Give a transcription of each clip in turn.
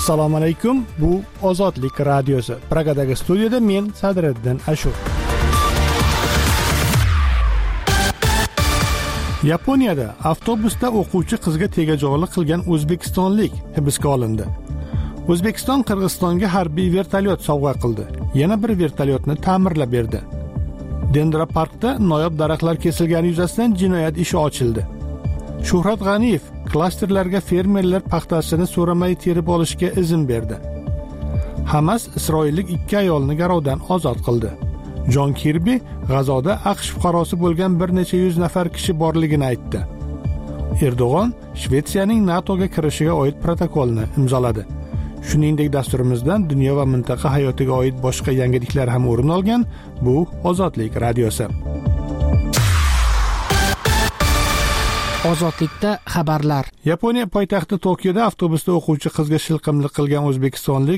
Assalomu alaykum. Bu Ozodlik radiosi. Pragadagi studiyada men Sadriddin Ashur. Yaponiyada avtobusda o'quvchi qizga tegajog'lik qilgan o'zbekistonlik hibsga olindi. O'zbekiston Qirg'izistonga harbiy vertolyot sovg'a qildi. Yana bir vertolyotni ta'mirlab berdi. Dendra parkda noyob daraxtlar kesilgani yuzasidan jinoyat ishi ochildi. Shuhrat G'aniyev klasterlarga fermerlar paxtasini so'ramay terib olishga izn berdi. Hamas isroillik 2 ayolni garovdan ozod qildi. Jon Kirbi G'azoda AQSh fuqarosi bo'lgan bir necha yuz nafar kishi borligini aytdi. Erdo'g'on Shvetsiyaning NATOga kirishiga oid protokolni imzoladi. Shuningdek, dasturimizdan dunyo va mintaqa hayotiga oid boshqa yangiliklar ham o'rin olgan. Bu Ozodlik radiosi. Ozodlikda xabarlar. Yaponiya poytaxti Tokioda avtobusda o'quvchi qizga shilqimlik qilgan o'zbekistonlik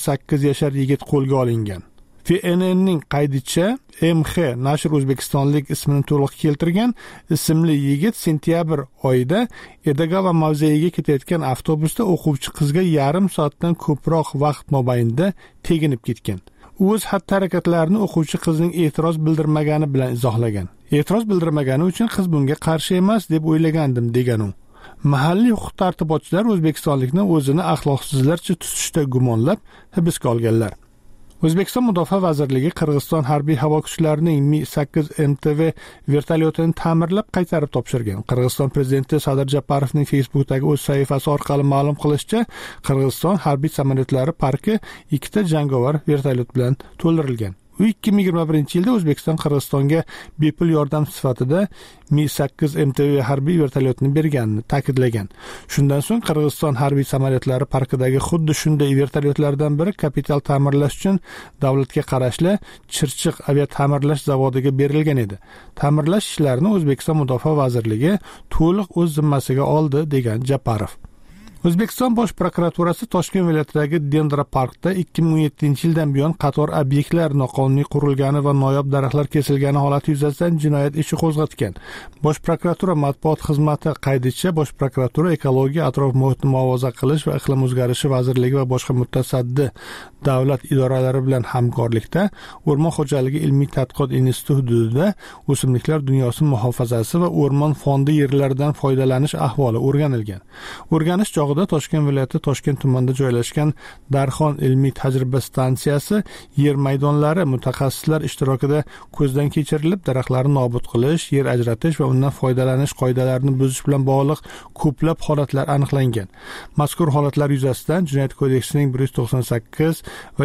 28 yashar yigit qo'lga olingan. FNNning qaydishicha, MX nashr o'zbekistonlik ismini to'liq keltirgan ismli yigit sentyabr oyida Edagava mavzeyiga ketayotgan avtobusda o'quvchi qizga yarim soatdan ko'proq vaqt mobaynida teginib ketgan. U o'z xatti-harakatlarini o'quvchi qizning e'tiroz bildirmagani bilan izohlagan. E'tiroz bildirmagani uchun qiz bunga qarshi emas deb o'ylagandim degan u. Mahalliy huquq-tartibotchilar o'zbekistonlikni o'zini axloqsizlarcha tutishda gumonlab hibsga olganlar. O'zbekiston Mudofaa vazirligi Qirg'iziston harbiy havo kuchlarining Mi-8 MTV vertolyotini ta'mirlab qaytarib topshirgan. Qirg'iziston prezidenti Sadir Japarovning Facebook'dagi o'z sahifasi orqali ma'lum qilishicha, Qirg'iziston harbiy samolyotlari parki 2 ta jangovar vertolyot bilan to'ldirilgan. U 2021-yilda O'zbekiston Qirg'izistonga bepul yordam sifatida Mi-8 MTV harbiy vertolyotini berganini ta'kidlagan. Shundan so'ng Qirg'iziston harbiy samolyotlari parkidagi xuddi shunday vertolyotlardan biri kapital ta'mirlash uchun davlatga qarashli Chirchiq aviata'mirlash zavodiga berilgan edi. Ta'mirlash ishlarini O'zbekiston Mudofaa vazirligi to'liq o'z zimmasiga oldi degan Japarov. O'zbekiston Bosh prokuraturasi Toshkent viloyatidagi Dendra parkda 2017-yildan buyon qator obyektlar noqonuniy qurilgani va noyob daraxtlar kesilgani holati yuzasidan jinoyat ishi qo'zg'atgan. Bosh prokuratura matbuot xizmati qaydishicha, Bosh prokuratura ekologiya, atrof muhitni muhofaza qilish va iqlim o'zgarishi vazirligi va boshqa mutasaddi davlat idoralari bilan hamkorlikda O'rmon xo'jaligi ilmiy tadqiqot instituti hududida o'simliklar dunyosi muhofazasi va o'rmon fondi yerlaridan foydalanish ahvoli o'rganilgan. O'rganish Toshkent viloyati Toshkent tumanida joylashgan Darxon ilmiy tajriba stansiyasi yer maydonlari mutaxassislar ishtirokida ko'zdan kechirilib, daraxtlarni nobud qilish, yer ajratish va undan foydalanish qoidalarini buzish bilan bog'liq ko'plab holatlar aniqlangan. Mazkur holatlar yuzasidan Jinoyat kodeksining 198 va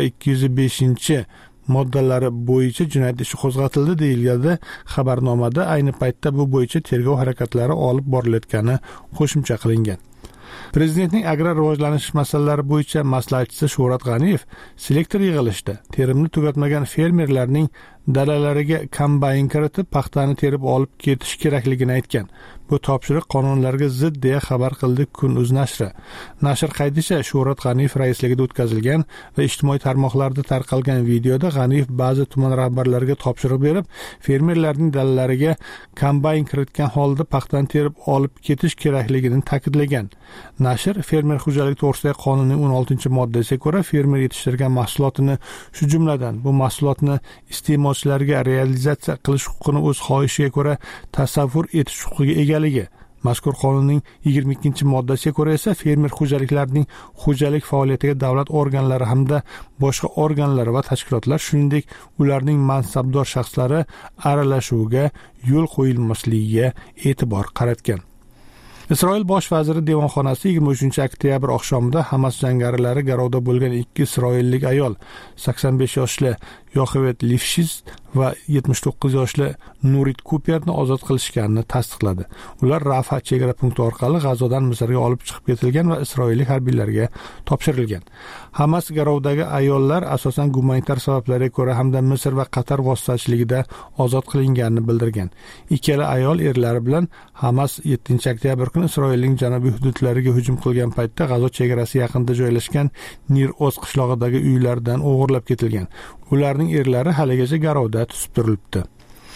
205 moddalari bo'yicha jinoyat ishi qo'zg'atildi deyiladi xabarnomada. Ayni paytda bu bo'yicha tergov harakatlari olib borilayotgani qo'shimcha qilingan. Prezidentning agrar rivojlanish masalalari bo'yicha maslahatchisi Shuhrat G'aniyev selektor yig'ilishida terimni tugatmagan fermerlarning dalalariga kombayn kiritib paxtani terib olib ketish kerakligini aytgan. Bu topshiriq qonunlarga zid deya xabar qildi Kun.uz nashri. Nashr qaydishicha, Shuhrat G'aniyev raisligida o'tkazilgan va ijtimoiy tarmoqlarda tarqalgan videoda G'aniyev ba'zi tuman rahbarlariga topshiriq berib, fermerlarning dalalariga kombayn kiritgan holda paxtani terib olib ketish kerakligini ta'kidlagan. Nashr fermer xo'jaligi to'g'risidagi qonunning 16-moddasiga ko'ra fermer yetishtirgan mahsulotini, shu jumladan bu mahsulotni iste'molchilarga realizatsiya qilish huquqini o'z xohishiga ko'ra tasavvur etish huquqiga egaligi. Mazkur qonunning 22-moddasiga ko'ra esa fermer xo'jaliklarining xo'jalik faoliyatiga davlat organlari hamda boshqa organlar va tashkilotlar, shuningdek ularning mansabdor shaxslari aralashuviga yo'l qo'yilmasligiga e'tibor qaratgan. Isroil bosh vaziri devonxonasi 23-oktyabr oqshomida Hamas jangarilari garovda bo'lgan 2 isroillik ayol, 85 yoshli Yoxevet Lifshiz va 79 yoshli Nurit Kuperni ozod qilishganini tasdiqladi. Ular Rafa chegara punkti orqali G'azodan Misrga olib chiqib ketilgan va isroillik harbiylarga topshirilgan. Hamas garovdagi ayollar asosan gumanitar sabablarga ko'ra hamda Misr va Qatar vositachiligida ozod qilinganini bildirgan. Ikkala ayol erlari bilan Hamas 7-oktyabr kuni Isroilning janubiy hududlariga hujum qilgan paytda G'azo chegarasi yaqinida joylashgan Nir Oz qishlog'idagi uylardan o'g'irlab ketilgan. Ularning erlari haligacha garovda tutib turilibdi.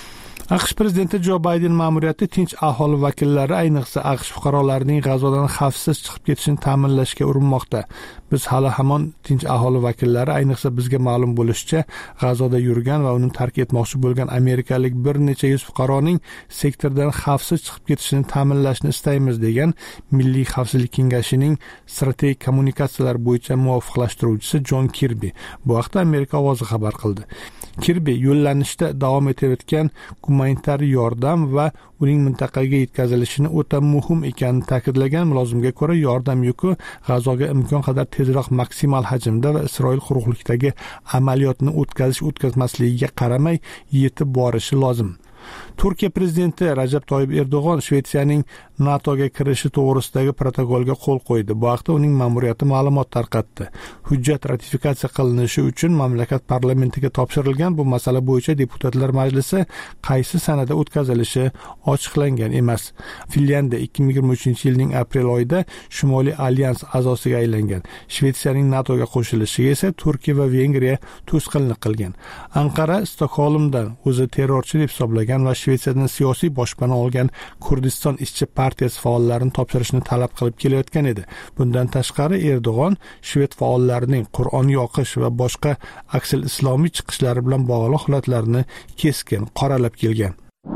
AQSh prezidenti Jo Bayden ma'muriyati tinch aholi vakillari, ayniqsa AQSh fuqarolarining G'azodan xavfsiz chiqib ketishini ta'minlashga urinmoqda. Biz hali hamon tinch aholi vakillari, ayniqsa bizga ma'lum bo'lishicha, G'azoda yurgan va uni tark etmoqchi bo'lgan amerikalik bir necha yuz fuqaroning sektordan xavfsiz chiqib ketishini ta'minlashni istaymiz, degan Milliy xavfsizlik kengashining strategik kommunikatsiyalar bo'yicha muvofiqlashtiruvchisi Jon Kirbi. Bu haqda Amerika ovozi xabar qildi. Kirbi yo'llanishda davom etayotgan gumanitar yordam va uning mintaqaga yetkazilishini o'ta muhim ekanini ta'kidlagan. Mulozimga ko'ra, yordam yuki G'azoga imkon qadar tezroq maksimal hajmda va Isroil quruqlikdagi amaliyotni o'tkazmasligiga qaramay yetib borishi lozim. Turkiya prezidenti Rajab Toyyib Erdo'g'on Shvetsiyaning NATOga kirishi to'g'risidagi protokolga qo'l qo'ydi. Bu haqda uning ma'muriyati ma'lumot tarqatdi. Hujjat ratifikatsiya qilinishi uchun mamlakat parlamentiga topshirilgan. Bu masala bo'yicha deputatlar majlisi qaysi sanada o'tkazilishi ochiqlangan emas. Finlyandiya 2023-yilning aprel oyida Shimoliy alyans a'zosiga aylangan. Shvetsiyaning NATOga qo'shilishiga esa Turkiya va Vengriya to'sqinlik qilgan. Anqara Stokgolmdan o'zi terrorchi deb hisoblagan va Shvetsiyadan siyosiy boshpana olgan Kurdiston ishchi partiyasi faollarini topshirishni talab qilib kelayotgan edi. Bundan tashqari Erdo'g'on shved faollarining Qur'on o'qish va boshqa aksil islomiy chiqishlari bilan bog'liq holatlarni keskin qoralab kelgan.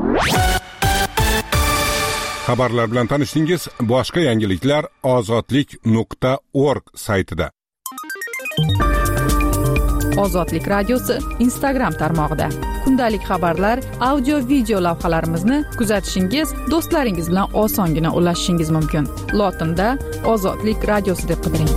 Xabarlar bilan tanishdingiz. Boshqa yangiliklar ozodlik.org saytida. Ozodlik radiosi Instagram tarmog'ida. Kundalik xabarlar, audio, video lavhalarimizni kuzatishingiz, do'stlaringiz bilan osongina ulashishingiz mumkin. Lotinda Ozodlik radiosi deb qidiring.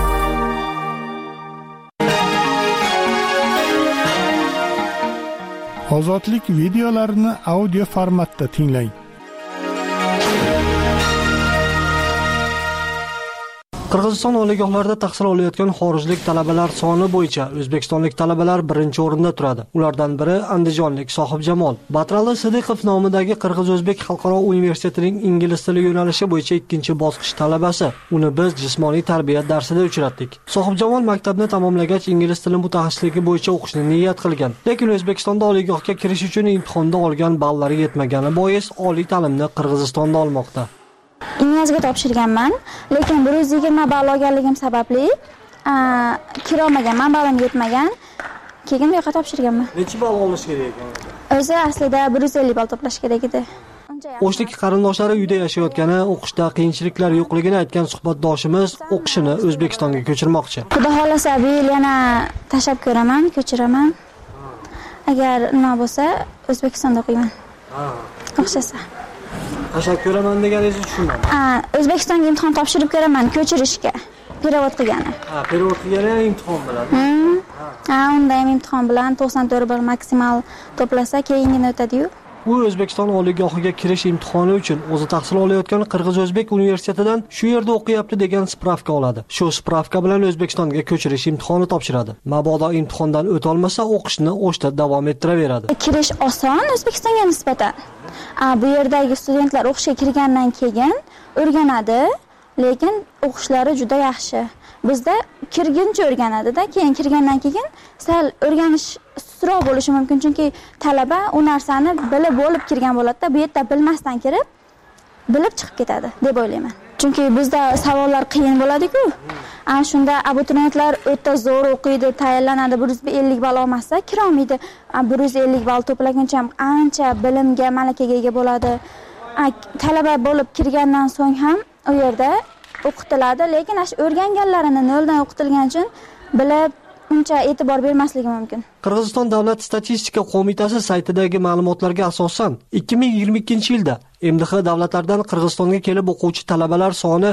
Ozodlik videolarini audio formatda tinglang. Qirg'iziston oliygohlarida tahsil olayotgan xorijlik talabalar soni bo'yicha o'zbekistonlik talabalar birinchi o'rinda turadi. Ulardan biri andijonlik Sohibjamol. Batrali Sidiqov nomidagi Qirg'iz-O'zbek xalqaro universitetining ingliz tili yo'nalishi bo'yicha ikkinchi bosqich talabasi. Uni biz jismoniy tarbiya darsida uchratdik. Sohibjamol maktabni tamomlagach ingliz tili mutaxassisligi bo'yicha o'qishni niyat qilgan. Lekin O'zbekistonda oliygohga kirish uchun imtihonda olgan ballari yetmagani bois oliy ta'limni Qirg'izistonda olmoqda. Inglizga topshirganman, lekin 120 ball olganligim sababli kirolmaganman, ballim yetmagan. Keyin bu yoqqa topshirganman. Necha ball olish kerak ekan? O'zi aslida 150 ball to'plash kerak edi. O'shlik qarindoshlari uyda yashayotgani, o'qishda qiyinchiliklar yo'qligini aytgan suhbatdoshimiz o'qishini O'zbekistonga ko'chirmoqchi. Xudo xolasa bu yil yana tashlab ko'raman, ko'chiraman. Agar nima bo'lsa, O'zbekistonda o'qiyman. O'xshasa. Tashlab ko'raman deganingizni tushunmadim. O'zbekistonga imtihon topshirib ko'raman, ko'chirishga. Perevod qilgani. Perevod qilgani ham imtihon bilan. Unda ham imtihon bilan 94 ball maksimal to'plasa, keyingina o'tadi-yu. U O'zbekiston oliygohiga kirish imtihoni uchun o'zi tahsil olayotgan Qirg'iz-O'zbek universitetidan shu yerda o'qiyapti degan spravka oladi. Shu spravka bilan O'zbekistonga ko'chirish imtihoni topshiradi. Mabodo imtihondan o'ta olmasa, o'qishni O'shda davom ettiraveradi. Kirish oson O'zbekistonga nisbatan. Bu yerdagi studentlar o'qishga kirgandan keyin o'rganadi, lekin o'qishlari juda yaxshi. Bizda kirguncha o'rganadi-da, keyin kirgandan keyin sal o'rganish sustroq bo'lishi mumkin, chunki talaba u narsani bilib bo'lib kirgan bo'ladi-da, bu yerda bilmasdan kirib, bilib chiqib ketadi deb o'ylayman. Chunki bizda savollar qiyin bo'ladi-ku. Shunda abituriyentlar o'ta zo'r o'qiydi, tayyorlanadi, 150 ball olmasa kira olmaydi. 150 ball to'plaguncha ham ancha bilimga, malakaga ega bo'ladi. Talaba bo'lib kirgandan so'ng ham u yerda o'qitiladi, lekin o'rganganlarini noldan o'qitilgan uchun bilib uncha e'tibor bermasligi mumkin. Qirg'iziston davlat statistika qo'mitasi saytidagi ma'lumotlarga asosan 2022-yilda MDH davlatlardan Qirg'izistonga kelib o'quvchi talabalar soni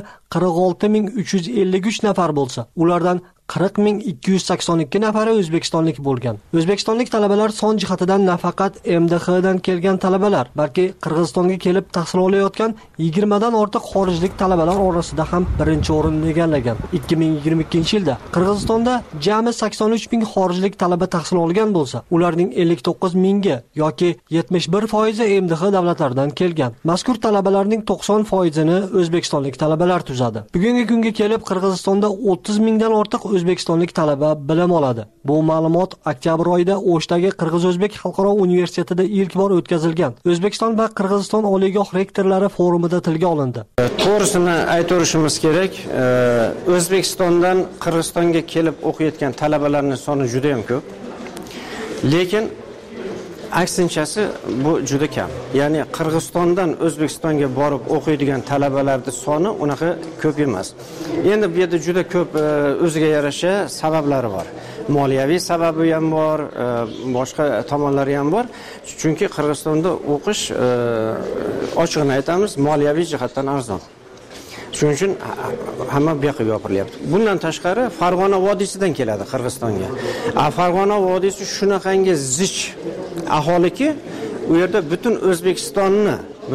46353 nafar bo'lsa, ulardan 40282 nafari o'zbekistonlik bo'lgan. O'zbekistonlik talabalar son jihatidan nafaqat MDH dan kelgan talabalar, balki Qirg'izistonga kelib tahsil olayotgan 20 dan ortiq xorijlik talabalar orasida ham birinchi o'rinni egallagan. 2022-yilda Qirg'izistonda jami 83 ming xorijlik talaba tahsil olgan bo'lsa, ularning 59 mingi yoki 71% MDH davlatlaridan kelgan. Mazkur talabalarning 90%ni o'zbekistonlik talabalar tuzadi. Bugungi kunga kelib Qirg'izistonda 30 mingdan ortiq o'zbekistonlik talaba bilim oladi. Bu ma'lumot oktyabr oyida O'shdagi Qirg'iz-O'zbek xalqaro universitetida ilk bor o'tkazilgan O'zbekiston va Qirg'iziston oliygoh rektorlari forumida tilga olindi. To'g'risini aytishimiz kerak. O'zbekistondan Qirg'izistonga kelib o'qiyotgan talabalarning soni juda ham ko'p. Lekin aksinchasi bu juda kam. Ya'ni Qirg'izistondan O'zbekistonga borib o'qiydigan talabalarning soni unaqa ko'p emas. Endi bu yerda juda ko'p o'ziga yarasha sabablari bor. Moliyaviy sababi ham bor, boshqa tomonlari ham bor. Chunki Qirg'izistonda o'qish ochiqni aytamiz, moliyaviy jihatdan arzon. Shuning uchun hamma bu yoqqa yopirilyapti. Bundan tashqari Farg'ona vodiysidan keladi Qirg'izistonga. Farg'ona vodiysi shunaqangi zich aholiki, u yerda butun O'zbekistonni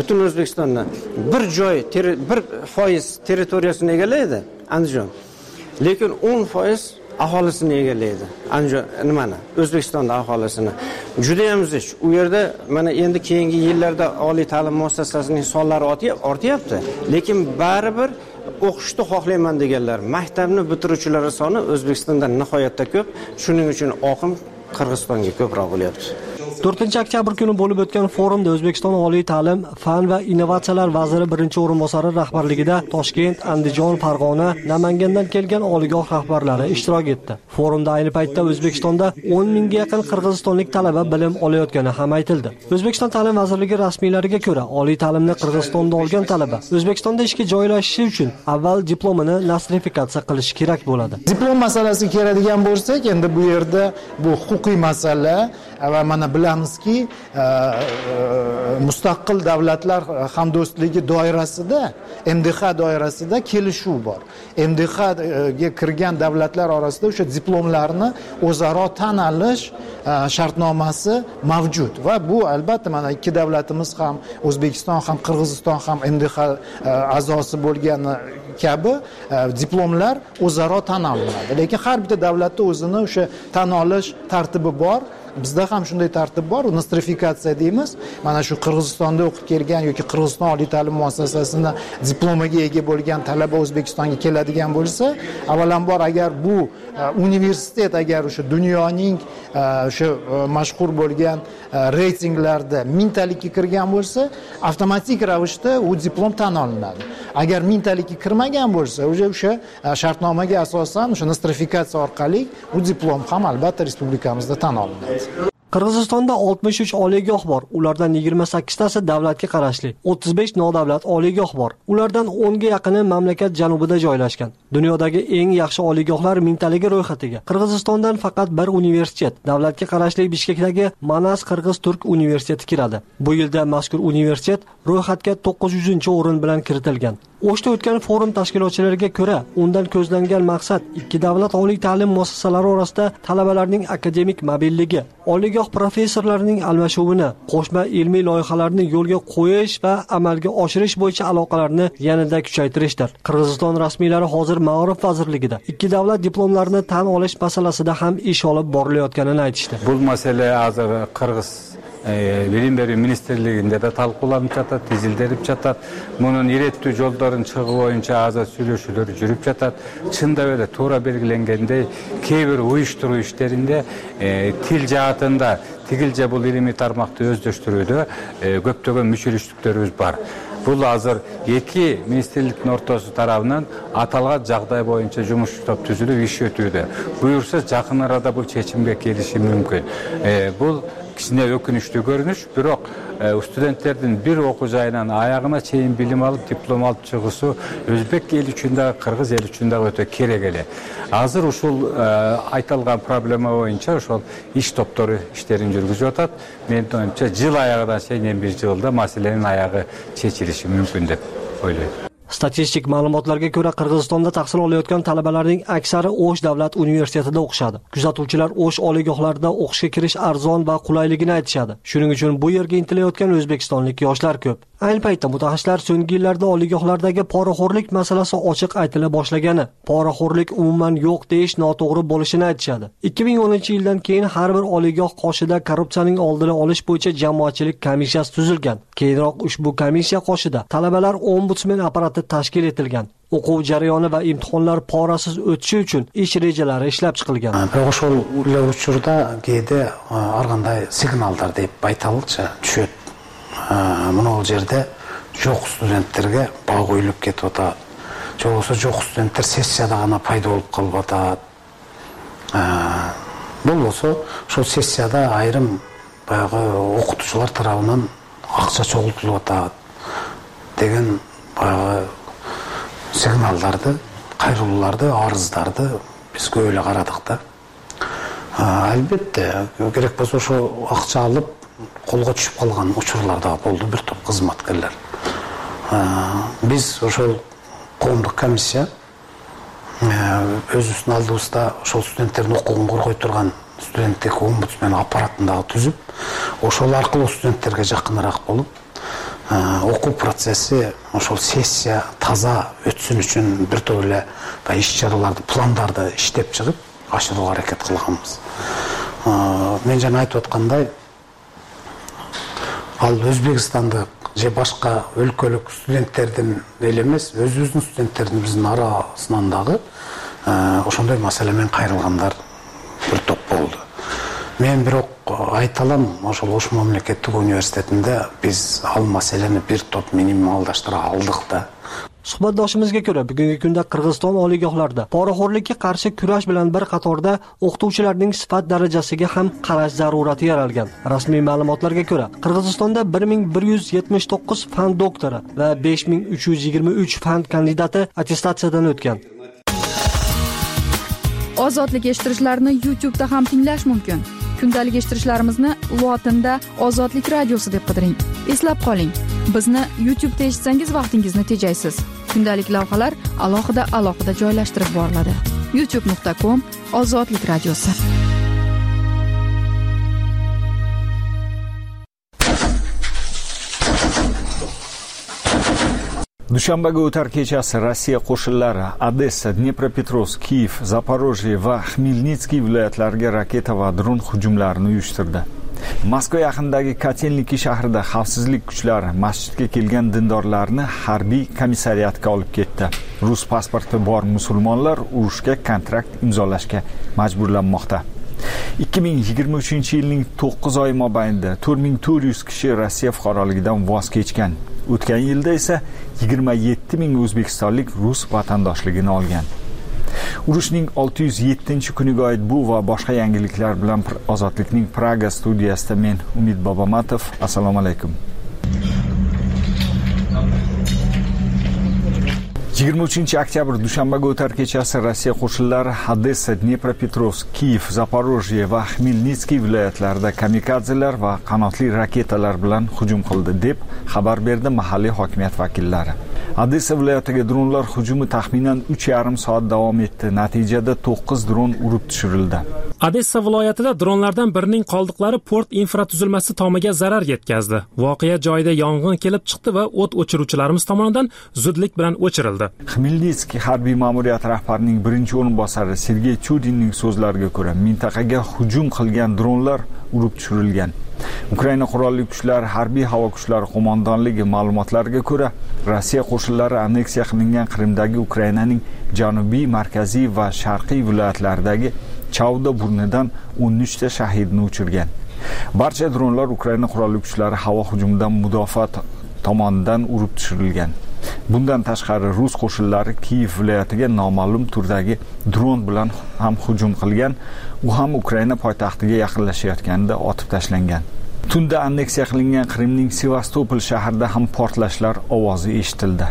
bir joy 1% territoriyasini egallaydi Andijon. Lekin 10% aholisini egallaydi. Nimani? O'zbekistonda aholisini. Juda ham zich. U yerda mana endi keyingi yillarda oliy ta'lim muassasasining sonlari ortyapti. Lekin baribir o'qishni xohlayman deganlar, maktabni bitiruvchilar soni O'zbekistonda nihoyatda ko'p. Shuning uchun oqim Qirg'izistonga ko'proq bo'lyapti. 4-oktyabr kuni bo'lib o'tgan forumda O'zbekiston oliy ta'lim, fan va innovatsiyalar vaziri birinchi o'rinbosari rahbarligida Toshkent, Andijon, Farg'ona, Namangandan kelgan oliygoh rahbarlari ishtirok etdi. Forumda ayni paytda O'zbekistonda 10 mingga yaqin qirg'izistonlik talaba bilim olayotgani ham aytildi. O'zbekiston ta'lim vazirligi rasmiylariga ko'ra, oliy ta'limni Qirg'izistonda olgan talaba O'zbekistonda ishga joylashishi uchun avval diplomini nostrifikatsiya qilish kerak bo'ladi. Diplom masalasiga keladigan bo'lsak, endi bu yerda bu huquqiy masala va mana bilamizki, mustaqil davlatlar hamdo'stligi doirasida, MDH doirasida kelishuv bor. MDH ga kirgan davlatlar orasida o'sha diplomlarni o'zaro tan olish shartnomasi mavjud va bu albatta mana ikki davlatimiz ham, O'zbekiston ham Qirg'iziston ham MDH a'zosi bo'lgani kabi diplomlar o'zaro tan olinadi. Lekin har bitta davlatda o'zini o'sha tan olish tartibi bor. Bizda ham shunday tartib bor, nostrifikatsiya deymiz. Mana shu Qirg'izistonda o'qib kelgan yoki Qirg'iziston oliy ta'lim muassasasini diplomiga ega bo'lgan talaba O'zbekistonga keladigan bo'lsa, avvalambor agar bu universitet agar o'sha dunyoning o'sha mashhur bo'lgan reytinglarda mingtalikka kirgan bo'lsa, avtomatik ravishda u diplom tan olinadi. Agar mingtalikka kirmagan bo'lsa, o'sha shartnomaga asosan o'sha nostrifikatsiya orqali u diplom ham albatta respublikamizda tan olinadi. Qirg'izistonda 63 oliygoh bor. Ulardan 28 tasi davlatga qarashli. 35 nodavlat oliygoh bor. Ulardan 10 ga yaqini mamlakat janubida joylashgan. Dunyodagi eng yaxshi oliygohlar mingtaligi ro'yxatiga Qirg'izistondan faqat bir universitet, davlatga qarashli Bishkekdagi Manas Qirg'iz-Turk universiteti kiradi. Bu yilda mazkur universitet ro'yxatga 900-o'rin bilan kiritilgan. O'shda o'tgan forum tashkilotchilariga ko'ra, undan ko'zlangan maqsad ikki davlat oliy ta'lim muassasalari orasida talabalarning akademik mobillligi, oliygoh professorlarining almashuvini, qo'shma ilmiy loyihalarni yo'lga qo'yish va amalga oshirish bo'yicha aloqalarni yanada kuchaytirishdir. Qirg'iziston rasmiylari hozir Ma'rifat vazirligida ikki davlat diplomlarini tan olish masalasida ham ish olib borilayotganini aytishdi. Bu masala hozir Qirg'iz Bilim Berүү Министрлигинде de talqılanıp жатат, izildenip жатат. Bunun irettүү жолдорун чыгуу боюнча азыр сүйлөшүүлөр жүрүп жатат. Чындап эле туура белгиленгендей, кээ бир уюштуруу иштеринде тил жаатында тигилже бул илимий тармакты өздөштүрүүдө көптөгөн мүчөлүштүктөрүбүз бар. Бул азыр эки министрликтин ортосу тарабынан аталган жагдай боюнча жумуш топ түзүлүп иш өтүүдө. Буюрса жакын арада бул чечимге келиши мүмкүн. Бул кичине өкүнүчтүү көрүнүш, бирок студенттердин бир окуу жайынан аягына чейин билим алып, диплом алып чыгуусу өзбек эл үчүн да, кыргыз эл үчүн да өтө керек эле. Азыр ушул айтылган проблема боюнча ошол иш топтору иштерин жүргүзүп атат. Менин оюмча жыл аягына чейин бир жылда маселенин аягы чечилиши мүмкүн деп ойлойм. Statistik ma'lumotlarga ko'ra, Qirg'izistonda tahsil olayotgan talabalarning aksari O'sh davlat universitetida o'qishadi. Kuzatuvchilar O'sh oliygohlarida o'qishga kirish arzon va qulayligini aytishadi. Shuning uchun bu yerga intilayotgan o'zbekistonlik yoshlar ko'p. Ayni paytda mutaxassislar so'nggi yillarda oliygohlardagi poraxo'rlik masalasi ochiq aytila boshlagani, poraxo'rlik umuman yo'q deyish noto'g'ri bo'lishini aytishadi. 2010-yildan keyin har bir oliygoh qoshida korrupsiyaning oldini olish bo'yicha jamoatchilik komissiyasi tuzilgan. Keyinroq ushbu komissiya qoshida talabalar ombudsman apparati tashkil etilgan. O'quv jarayoni va imtihonlar porasiz o'tishi uchun ish rejalari ishlab chiqilgan. Biroq ошол эле учурда кээде ар кандай сигналдар деп айталычы түшөт. Мына бул жерде жок студенттерге баа коюлуп кетип атат. Же болбосо жок студенттер сессияда гана пайда болуп калып атат. Болбосо ошол сессияда айрым баягы окутуучулар тарабынан акча чогултулуп атат деген баягы сигналдарды, кайрылууларды, арыздарды биз көп эле карадык да. Албетте, керек болсо ошо акча алып колго түшүп калган учурлар да болду бир топ кызматкерлер. Биз ошол коомдук комиссия өзүбүздүн алдыбызда ошол студенттердин укугун коргой турган студенттик омбудсмен аппаратын дагы түзүп, ошол аркылуу студенттерге жакыныраак болуп, окуу процесси ошол сессия таза өтсүн үчүн бир топ эле иш чараларды, пландарды иштеп чыгып, ашырууга аракет кылганбыз. Мен жана айтып аткандай, ал Өзбекстандык же башка өлкөлүк студенттердин эле эмес, өзүбүздүн студенттердин биздин арасынан дагы ошондой маселемен кайрылгандар бир топ болду. Мен бирок айта алам, ошол Ош мамлекеттик университетинде биз ал маселени бир топ минималдаштыра алдык да. Suhbatdoshimizga ko'ra, bugungi kunda Qirg'iziston oliygohlarida poraxo'rlikka qarshi kurash bilan bir qatorda o'qituvchilarning sifat darajasiga ham qarash zarurati yaralgan. Rasmiy ma'lumotlarga ko'ra, Qirg'izistonda 1179 fan doktori va 5323 fan kandidati attestatsiyadan o'tgan. Ozodlik eshittirishlarni YouTube'da ham tinglash mumkin. Kundalik eshittirishlarimizni lotinda Ozodlik radiosi deb qidiring. Eslab qoling, bizni YouTube'da eshitsangiz vaqtingizni tejaysiz. Kundalik lavhalar alohida joylashtirib boriladi. youtube.com/Ozodlik radiosi. Dushanbaga o'tar kechasi Rossiya qo'shinlari Odessa, Dnepropetrovsk, Kiyev, Zaporojye va Xmelnitskiy viloyatlariga raketa va dron hujumlarini uyushtirdi. Moskva yaqinidagi Kotelniki shahrida xavfsizlik kuchlari masjidga kelgan dindorlarni harbiy komissariyatga olib ketdi. Rus pasporti bor musulmonlar urushga kontrakt imzolashga majburlanmoqda. 2023-yilning 9 oyi mobaynida 4400 kishi Rossiya fuqaroligidan voz kechgan. O'tgan yilda esa 27000 o'zbekistonlik rus vatandoshligini olgan. Urushning 607-kuniga oid bu va boshqa yangiliklar bilan Ozodlikning Praga studiyasida men Umid Bobomatov. Assalomu alaykum. 23-oktyabr dushanbaga o'tar kechasi Rossiya qo'shinlari Odessa, Dnepropetrovsk, Kiyev, Zaporojye va Xmelnitskiy viloyatlarida kamikadzelar va qanotli raketalar bilan hujum qildi deb xabar berdi mahalliy hokimiyat vakillari. Odessa viloyatiga dronlar hujumi taxminan 3,5 soat davom etdi. Natijada 9 dron urib tushirildi. Odessa viloyatida dronlardan birining qoldiqlari port infratuzilmasi tomiga zarar yetkazdi. Voqea joyida yong'in kelib chiqdi va o't o'chiruvchilarimiz tomonidan zudlik bilan o'chirildi. Xmelnitskiy harbiy ma'muriyat rahbarining birinchi o'rinbosari Sergey Chudinning so'zlariga ko'ra, mintaqaga hujum qilgan dronlar urib tushirilgan. Ukraina qurolli kuchlari harbiy havo kuchlari qo'mondonligi ma'lumotlariga ko'ra, Rossiya qo'shinlari anneksiya qilingan Qrimdagi Ukrainaning janubiy, markaziy va sharqiy viloyatlaridagi Chavda burnidan 13 ta shahidni uchirgan. Barcha dronlar Ukraina qurolli kuchlari havo hujumidan mudofaa tomonidan urib tushirilgan. Bundan tashqari rus qo'shinlari Kiyev viloyatiga noma'lum turdagi dron bilan ham hujum qilgan. U ham Ukraina poytaxtiga yaqinlashayotganida otib tashlangan. Tunda anneksiya qilingan Qrimning Sevastopol shahrida ham portlashlar ovozi eshitildi.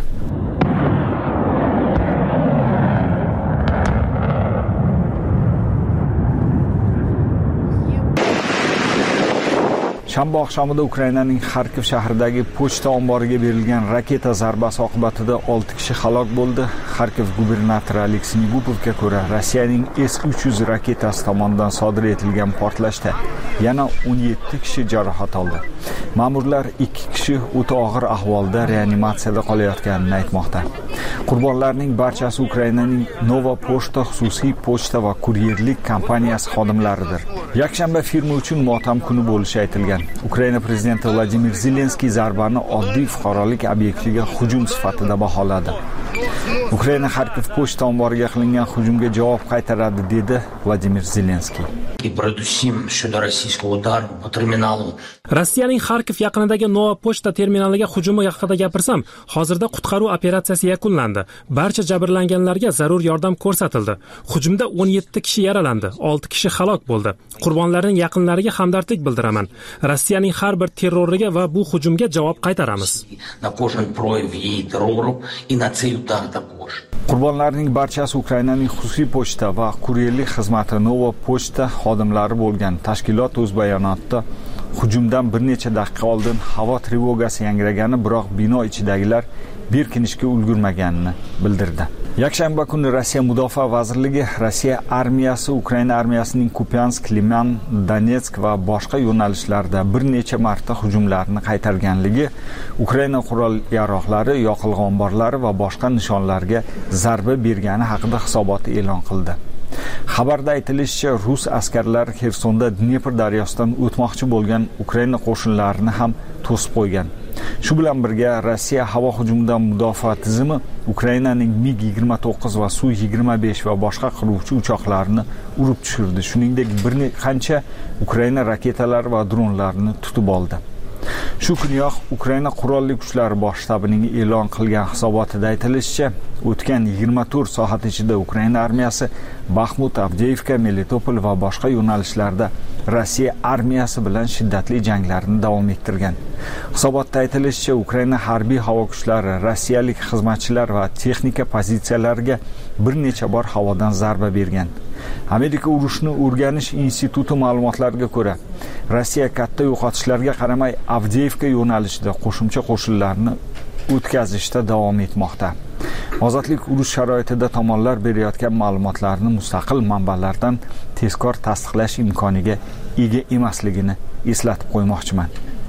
Shanba oqshomida Ukrainaning Xarkov shahridagi pochta omboriga berilgan raketa zarbasi oqibatida 6 kishi halok bo'ldi. Xarkov gubernatori Aleksey Gupovga ko'ra, Rossiyaning S-300 raketasi tomonidan sodir etilgan portlashda yana 17 kishi jarohat oldi. Ma'murlar 2 kishi o'ta og'ir ahvolda reanimatsiyada qolayotganini aytmoqda. Qurbonlarning barchasi Ukrainaning Nova Pochta xususiy pochta va kuryerlik kompaniyasi xodimlaridir. Yakshanba firma uchun motam kuni bo'lishi aytilgan. Ukraina prezidenti Vladimir Zelenskiy zarbani oddiy fuqarolik obyektiga hujum sifatida baholadi. Ukraina Xarkov pochta omboriga qilingan hujumga javob qaytaradi, dedi Vladimir Zelenskiy. Rossiyaning Xarkov yaqinidagi Nova pochta terminaliga hujumi haqida gapirsam, hozirda qutqaruv operatsiyasi yakunlandi. Barcha jabrlanganlarga zarur yordam ko'rsatildi. Hujumda 17 kishi yaralandi, 6 kishi halok bo'ldi. Qurbonlarning yaqinlariga hamdardlik bildiraman. Rossiyaning har bir terroriga va bu hujumga javob qaytaramiz. Qurbonlarning barchasi Ukrainaning xususiy pochta va kuryerlik xizmati Nova pochta xodimlari bo'lgan. Tashkilot o'z bayonotida hujumdan bir necha daqiqa oldin havo trevogasi yangragani, biroq bino ichidagilar berkinishga ulgurmaganini bildirdi. Yakshanba kuni Rossiya Mudofaa vazirligi Rossiya armiyasi Ukraina armiyasining Kupiansk, Liman, Donetsk va boshqa yo'nalishlarda bir necha marta hujumlarni qaytarganligi, Ukraina qurol-yarog'lari, yoqilg'i omborlari va boshqa nishonlarga zarba bergani haqida hisobot e'lon qildi. Xabarda aytilishicha, rus askarlari Xersonda Dnepr daryosidan o'tmoqchi bo'lgan Ukraina qo'shinlarini ham to'sib qo'ygan. Shu bilan birga Rossiya havo hujumidan mudofaa tizimi Ukrainaning MiG-29 va Su-25 va boshqa qiruvchi uchoqlarini urib tushirdi. Shuningdek, bir qancha Ukraina raketalari va dronlarini tutib oldi. Shu kuniyoq Ukraina qurolli kuchlari bosh shtabining e'lon qilgan hisobotida aytilishicha, o'tgan 24 soat ichida Ukraina armiyasi Baxmut, Avdeyevka, Melitopol va boshqa yo'nalishlarda Rossiya armiyasi bilan shiddatli janglarni davom ettirgan. Hisobotda aytilishicha, Ukraina harbiy havo kuchlari rossiyalik xizmatchilar va texnika pozitsiyalariga bir necha bor havodan zarba bergan. Amerika urushni o'rganish instituti ma'lumotlariga ko'ra, Rossiya katta yo'qotishlarga qaramay Avdeyevka yo'nalishida qo'shimcha qo'shinlarni o'tkazishda davom etmoqda. Ozodlik urush sharoitida tomonlar berayotgan ma'lumotlarni mustaqil manbalardan tezkor tasdiqlash imkoniga ega emasligini eslatib qo'ymoqchiman.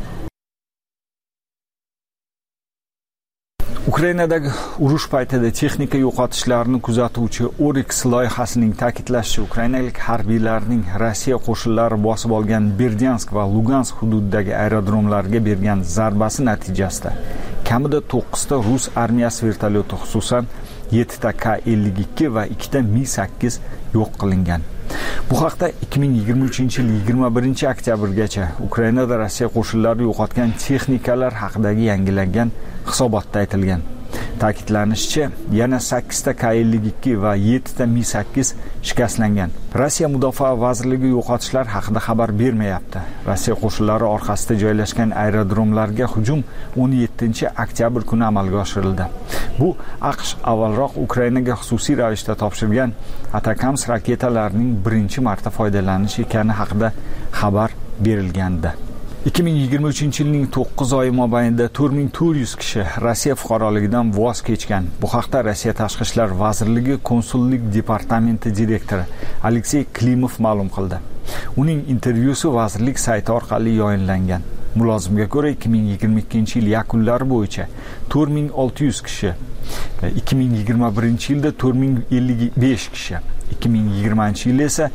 Ukrainadagi urush paytida texnika yo'qotishlarini kuzatuvchi Oryx loyihasining ta'kidlashicha, ukrainalik harbiylarning Rossiya qo'shinlari bosib olgan Berdyansk va Lugansk hududidagi aerodromlarga bergan zarbasi natijasida kamida 9 ta rus armiyasi vertolyoti, xususan 7 ta K-52 va 2 ta Mi-8 yo'q qilingan. Bu haqda 2023-yil 21 oktyabrgacha Ukrainada Rossiya qo'shinlari yo'qotgan texnikalar haqidagi yangilangan hisobotda aytilgan. Ta'kidlanishicha, yana 8 ta K-52 va 7 ta Mi-8 shikastlangan. Rossiya Mudofaa vazirligi yo'qotishlar haqida xabar bermayapti. Rossiya qo'shinlari orqasida joylashgan aerodromlarga hujum 17 oktyabr kuni amalga oshirildi. Bu AQSh avvalroq Ukrainaga xususiy ravishda topshirgan Atakams raketalarining birinchi marta foydalanish ekani haqida xabar berilgandi. 2023-yilning 9 oyi mobaynida 4400 kishi Rossiya fuqaroligidan voz kechgan. Bu haqda Rossiya Tashqi ishlar vazirligi konsullik departamenti direktori Aleksey Klimov ma'lum qildi. Uning intervyusi vazirlik sayti orqali yayinlangan. Mulozimga ko'ra, 2022-yil yakunlari bo'yicha 4600 kishi, 2021-yilda 4055 kishi, 2020-yil esa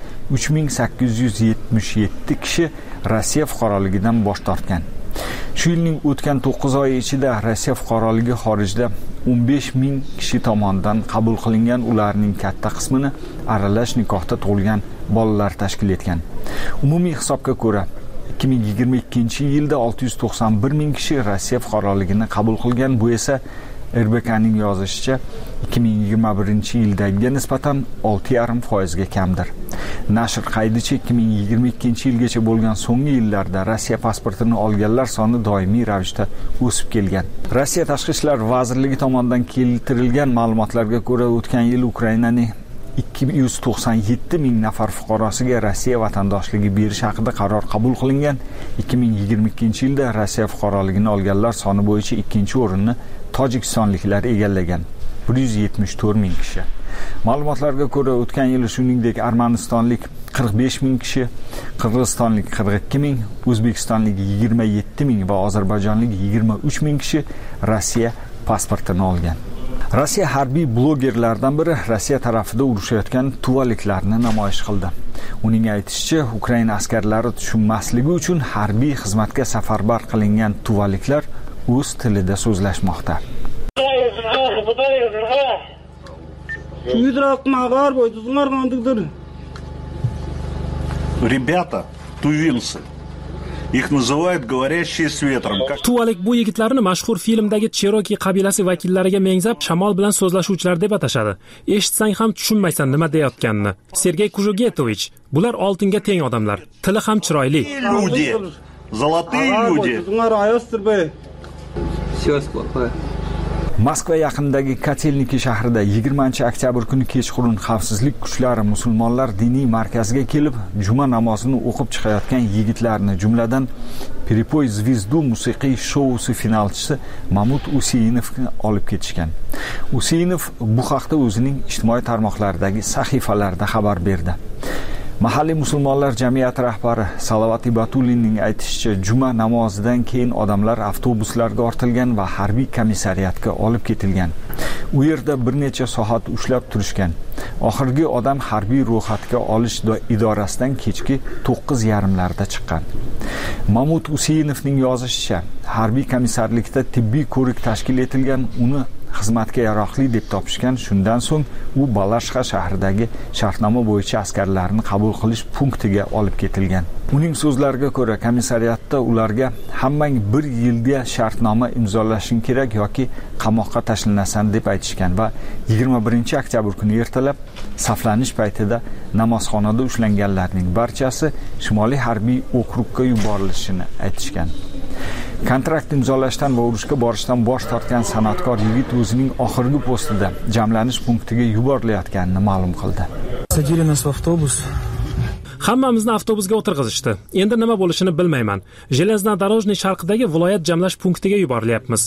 3877 kishi Rossiya fuqaroligidan bosh tortgan. Shu yilning o'tgan 9 oyi ichida Rossiya fuqaroligi xorijda 15000 kishi tomonidan qabul qilingan, ularning katta qismini aralash nikohda tug'ilgan bolalar tashkil etgan. Umumiy hisobga ko'ra 2022-yilda 691 kishi Rossiya fuqaroligini qabul qilgan. Bu esa RBKning yozishicha 2021-yildagiga nisbatan 6,5% ga kamdir. Nashr qaydicha 2022-yilgacha bo'lgan so'nggi yillarda Rossiya pasportini olganlar soni doimiy ravishda o'sib kelgan. Rossiya Tashqi ishlar vazirligi tomonidan keltirilgan ma'lumotlarga ko'ra, o'tgan yil Ukrainaning 297 ming nafar fuqarosiga Rossiya vatandoshligi berish haqida qaror qabul qilingan. 2022-yilda Rossiya fuqaroligini olganlar soni bo'yicha ikkinchi o'rinni tojikistonliklar egallagan, 174 ming kishi. Ma'lumotlarga ko'ra, o'tgan yil shuningdek Armanistonlik 45 ming kishi, Qirg'izistonlik 42 ming, O'zbekistonlik 27 ming va Ozarbayjonlik 23 ming kishi Rossiya pasportini olgan. Rossiya harbiy blogerlaridan biri Rossiya tarafida urushayotgan tuvaliklarni namoyish qildi. Uning aytishicha, Ukraina askarlari tushunmasligi uchun harbiy xizmatga safarbar qilingan tuvaliklar o'z tilida so'zlashmoqda. Ребята, тувинцы. Их называют говорящие с ветром. Tuvalik bu yigitlarni mashhur filmdagi Cherokee qabilasi vakillariga mengzab shamol bilan so'zlashuvchilar deb atashadi. Eshitsang ham tushunmaysan nima deyotganini. Sergey Kujugetovich, bular oltinga teng odamlar. Tili ham chiroyli. Люди, золотые люди. Moskva yaqinidagi Kotelniki shahrida 20-oktyabr kuni kechqurun xavfsizlik kuchlari musulmonlar diniy markaziga kelib, juma namozini o'qib chiqayotgan yigitlarni, jumladan Peripoy Zvizdu musiqiy shousi finalchisi Mamut Useinovni olib ketishgan. Useinov bu haqda o'zining ijtimoiy tarmoqlardagi sahifalarida xabar berdi. Mahalliy musulmonlar jamiyati rahbari Salovat Ibatulinning aytishicha, juma namozidan keyin odamlar avtobuslarga ortilgan va harbiy komissariyatga olib ketilgan. U yerda bir necha soat ushlab turishgan. Oxirgi odam harbiy ro'yxatga olish idorasidan kechki 9:30larda chiqqan. Mamut Useinovning yozishicha, harbiy komissarlikda tibbiy ko'rik tashkil etilgan, uni xizmatga yaroqli deb topishgan. Shundan so'ng u Balashqa shahridagi shartnoma bo'yicha askarlarni qabul qilish punktiga olib ketilgan. Uning so'zlariga ko'ra, komissariyatda ularga hammang 1 yilga shartnoma imzolashing kerak yoki qamoqqa tashlanasan deb aytishgan va 21-oktyabr kuni ertalab saflanish paytida namozxonada ushlanganlarning barchasi Shimoliy harbiy okrugga yuborilishini aytishgan. Kontrakt imzolashdan va urushga borishdan bosh tortgan san'atkor yigit o'zining oxirgi postida jamlanish punktiga yuborilayotganini ma'lum qildi. Hammamizni avtobusga o'tirg'izishdi. Endi nima bo'lishini bilmayman. Железнодорожный sharqidagi viloyat jamlash punktiga yuborilyapmiz.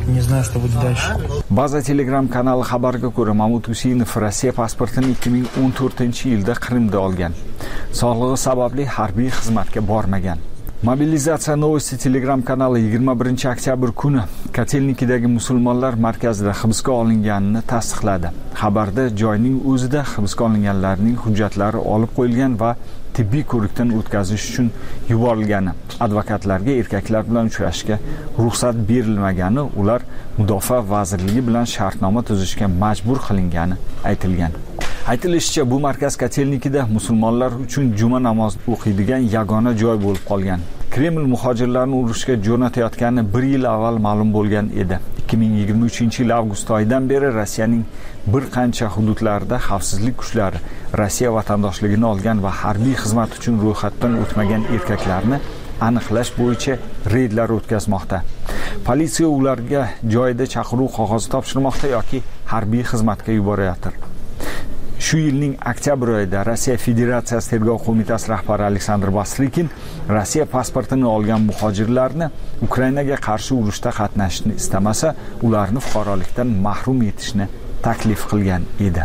Baza Telegram kanali xabariga ko'ra, Mamut Useinov Rossiya pasportini 2014-yilda Qrimda olgan. Sog'lig'i sababli harbiy xizmatga bormagan. Mobilizatsiya Novosti Telegram kanali 21-oktyabr kuni Kotelnikidagi musulmonlar markazida hibsga olinganini tasdiqladi. Xabarda joyning o'zida hibsga olinganlarning hujjatlari olib qo'yilgan va tibbiy ko'rikdan o'tkazish uchun yuborilgani, advokatlarga erkaklar bilan uchrashishga ruxsat berilmagani, ular mudofaa vazirligi bilan shartnoma tuzishga majbur qilingani aytilgan. Aytilishicha, bu markaz Kotelnikida musulmonlar uchun juma namozi o'qiydigan yagona joy bo'lib qolgan. Kreml muhojirlarni urushga jo'natayotgani 1 yil avval ma'lum bo'lgan edi. 2023-yil avgust oyidan beri Rossiyaning bir qancha hududlarida xavfsizlik kuchlari Rossiya vatandoshligini olgan va harbiy xizmat uchun ro'yxatdan o'tmagan erkaklarni aniqlash bo'yicha reydlar o'tkazmoqda. Politsiya ularga joyida chaqiruv qog'ozi topshirmoqda yoki harbiy xizmatga yuborayotir. Shu yilning oktyabr oyida Rossiya Federatsiyasi tergov qo'mitasi rahbari Aleksandr Basrikin Rossiya pasportini olgan muhojirlarni Ukrainaga qarshi urushda qatnashishni istamasa, ularni fuqarolikdan mahrum etishni taklif qilgan edi.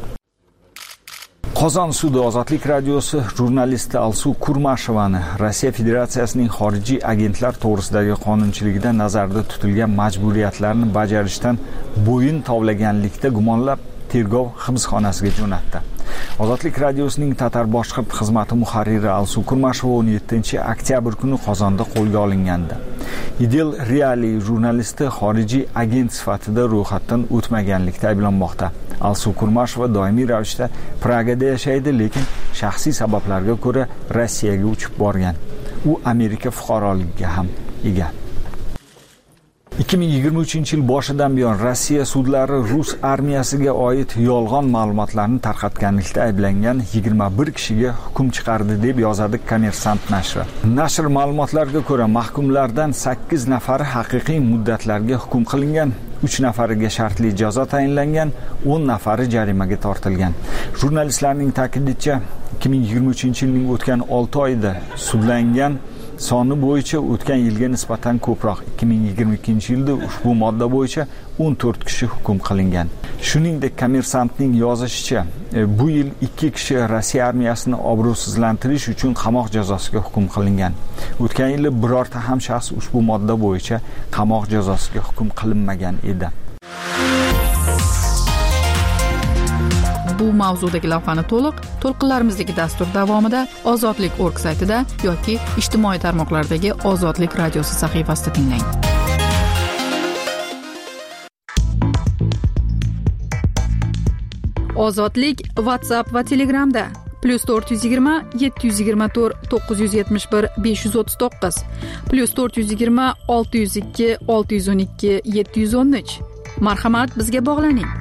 Qozon sudi Ozodlik radiosi jurnalisti Alsu Kurmashevani Rossiya Federatsiyasining xorijiy agentlar to'g'risidagi qonunchiligida nazarda tutilgan majburiyatlarni bajarishdan bo'yin tovlaganlikda gumonlab tergov hibsxonasiga jo'natdi. Ozodlik radiosining Tatar boshqirt xizmati muharriri Alsu Kurmasheva 17-oktyabr kuni Qozonda qo'lga olingandi. Idel Reali jurnalisti xorijiy agent sifatida ro'yxatdan o'tmaganlikda ayblanmoqda. Alsu Kurmasheva doimiy ravishda Pragada yashaydi, lekin shaxsiy sabablarga ko'ra Rossiyaga uchib borgan. U Amerika fuqaroligiga ham ega. 2023-yil boshidan buyon Rossiya sudlari Rus armiyasiga oid yolg'on ma'lumotlarni tarqatganlikda ayblangan 21 kishiga hukm chiqardi deb yozadi Kommersant nashri. Nashr ma'lumotlariga ko'ra, mahkumlardan 8 nafari haqiqiy muddatlarga hukm qilingan, 3 nafariga shartli jazo tayinlangan, 10 nafari jarimaga tortilgan. Jurnalistlarning ta'kidlashicha, 2023-yilning o'tgan 6 oyida sudlangan soni bo'yicha o'tgan yilga nisbatan ko'proq. 2022-yilda ushbu modda bo'yicha 14 kishi hukm qilingan. Shuningdek, Kommersantning yozishicha, bu yil 2 kishi Rossiya armiyasini obro'sizlantirish uchun qamoq jazosiga hukm qilingan. O'tgan yili birorta ham shaxs ushbu modda bo'yicha qamoq jazosiga hukm qilinmagan edi. Bu mavzudagi lavhani to'lqinlarimizdagi dastur davomida Ozodlik.org saytida yoki ijtimoiy tarmoqlardagi Ozodlik radiosi sahifasida tinglang. Ozodlik WhatsApp va Telegramda +420 724 971 539 +420 602 612 713. Marhamat, bizga bog'laning.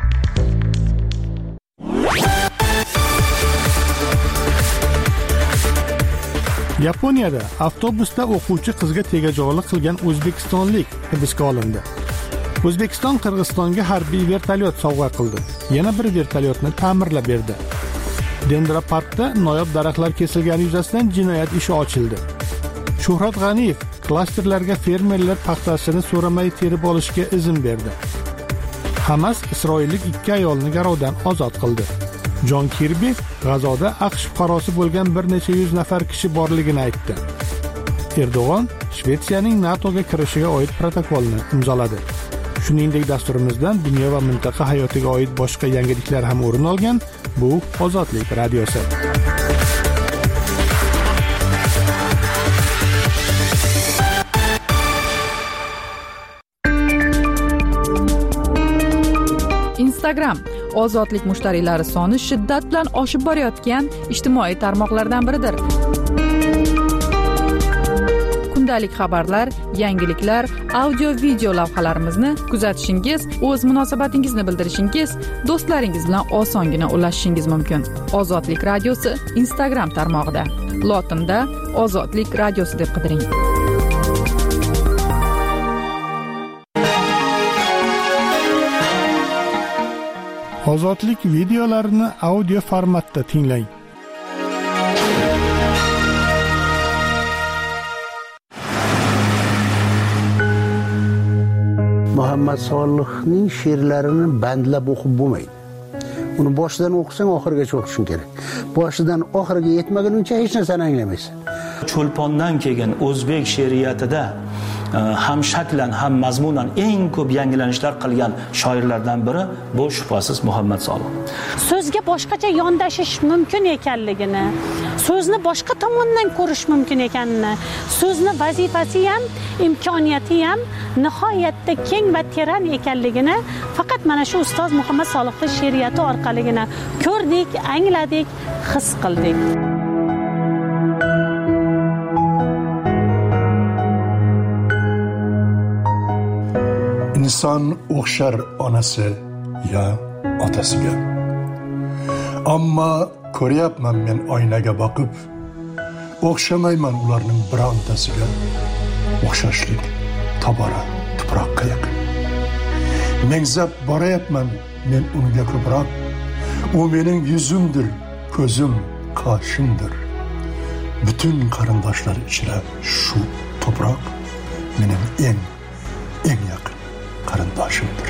Yaponiyada avtobusda o'quvchi qizga tegajog'lik qilgan o'zbekistonlik hibsga olindi. O'zbekiston Qirg'izistonga harbiy vertolyot sovg'a qildi. Yana bir vertolyotni ta'mirlab berdi. Dendraparkda noyob daraxtlar kesilgani yuzasidan jinoyat ishi ochildi. Shuhrat G'aniyev klasterlarga fermerlar paxtasini so'ramay terib olishga izn berdi. Hamas isroillik 2 ayolni garovdan ozod qildi. Jon Kirbi G'azoda AQSh fuqarosi bo'lgan bir necha yuz nafar kishi borligini aytdi. Erdo'g'on Shvetsiyaning NATOga kirishiga oid protokolni imzoladi. Shuningdek, dasturimizdan dunyo va mintaqa hayotiga oid boshqa yangiliklar ham o'rin olgan. Bu Ozodlik radiosi. Instagram ozodlik mushtariylari soni shiddat bilan oshib borayotgan ijtimoiy tarmoqlardan biridir. Kundalik xabarlar, yangiliklar, audio-video lavhalarimizni kuzatishingiz, o'z munosabatingizni bildirishingiz, do'stlaringiz bilan osongina ulashishingiz mumkin. Ozodlik radiosi Instagram tarmog'ida. Lotinda Ozodlik radiosi deb qidiring. Ozodlik videolarini audio formatda tinglang. Muhammad Solihning she'rlarini bandlab o'qib bo'lmaydi. Uni boshidan o'qisang oxirigacha o'qishing kerak. Boshidan oxiriga yetmaguncha hech narsani anglamaysan. Cho'lpondan kelgan o'zbek she'riyatida ham shaklan ham mazmunan eng ko'p yangilanishlar qilgan shoirlardan biri bu shubhasiz Muhammad Solih. So'zga boshqacha yondashish mumkin ekanligini, so'zni boshqa tomondan ko'rish mumkin ekanini, so'zni vazifasi ham, imkoniyati ham nihoyatda keng va teran ekanligini faqat mana shu ustoz Muhammad Solihning she'riyati orqaligina ko'rdik, angladik, his qildik. İnson o'xshar onasi ya otasiga. Ammo ko'ryapman men oynaga boqib, o'xshamayman ularning birontasiga. O'xshashlik tobora tuproqqa yaqin. Mengzab borayapman men unga ko'proq. U mening yuzimdir, ko'zim, qoshimdir. Bütün qarindoshlar ichra shu to'proq mening eng yaqin qarindoshimdir.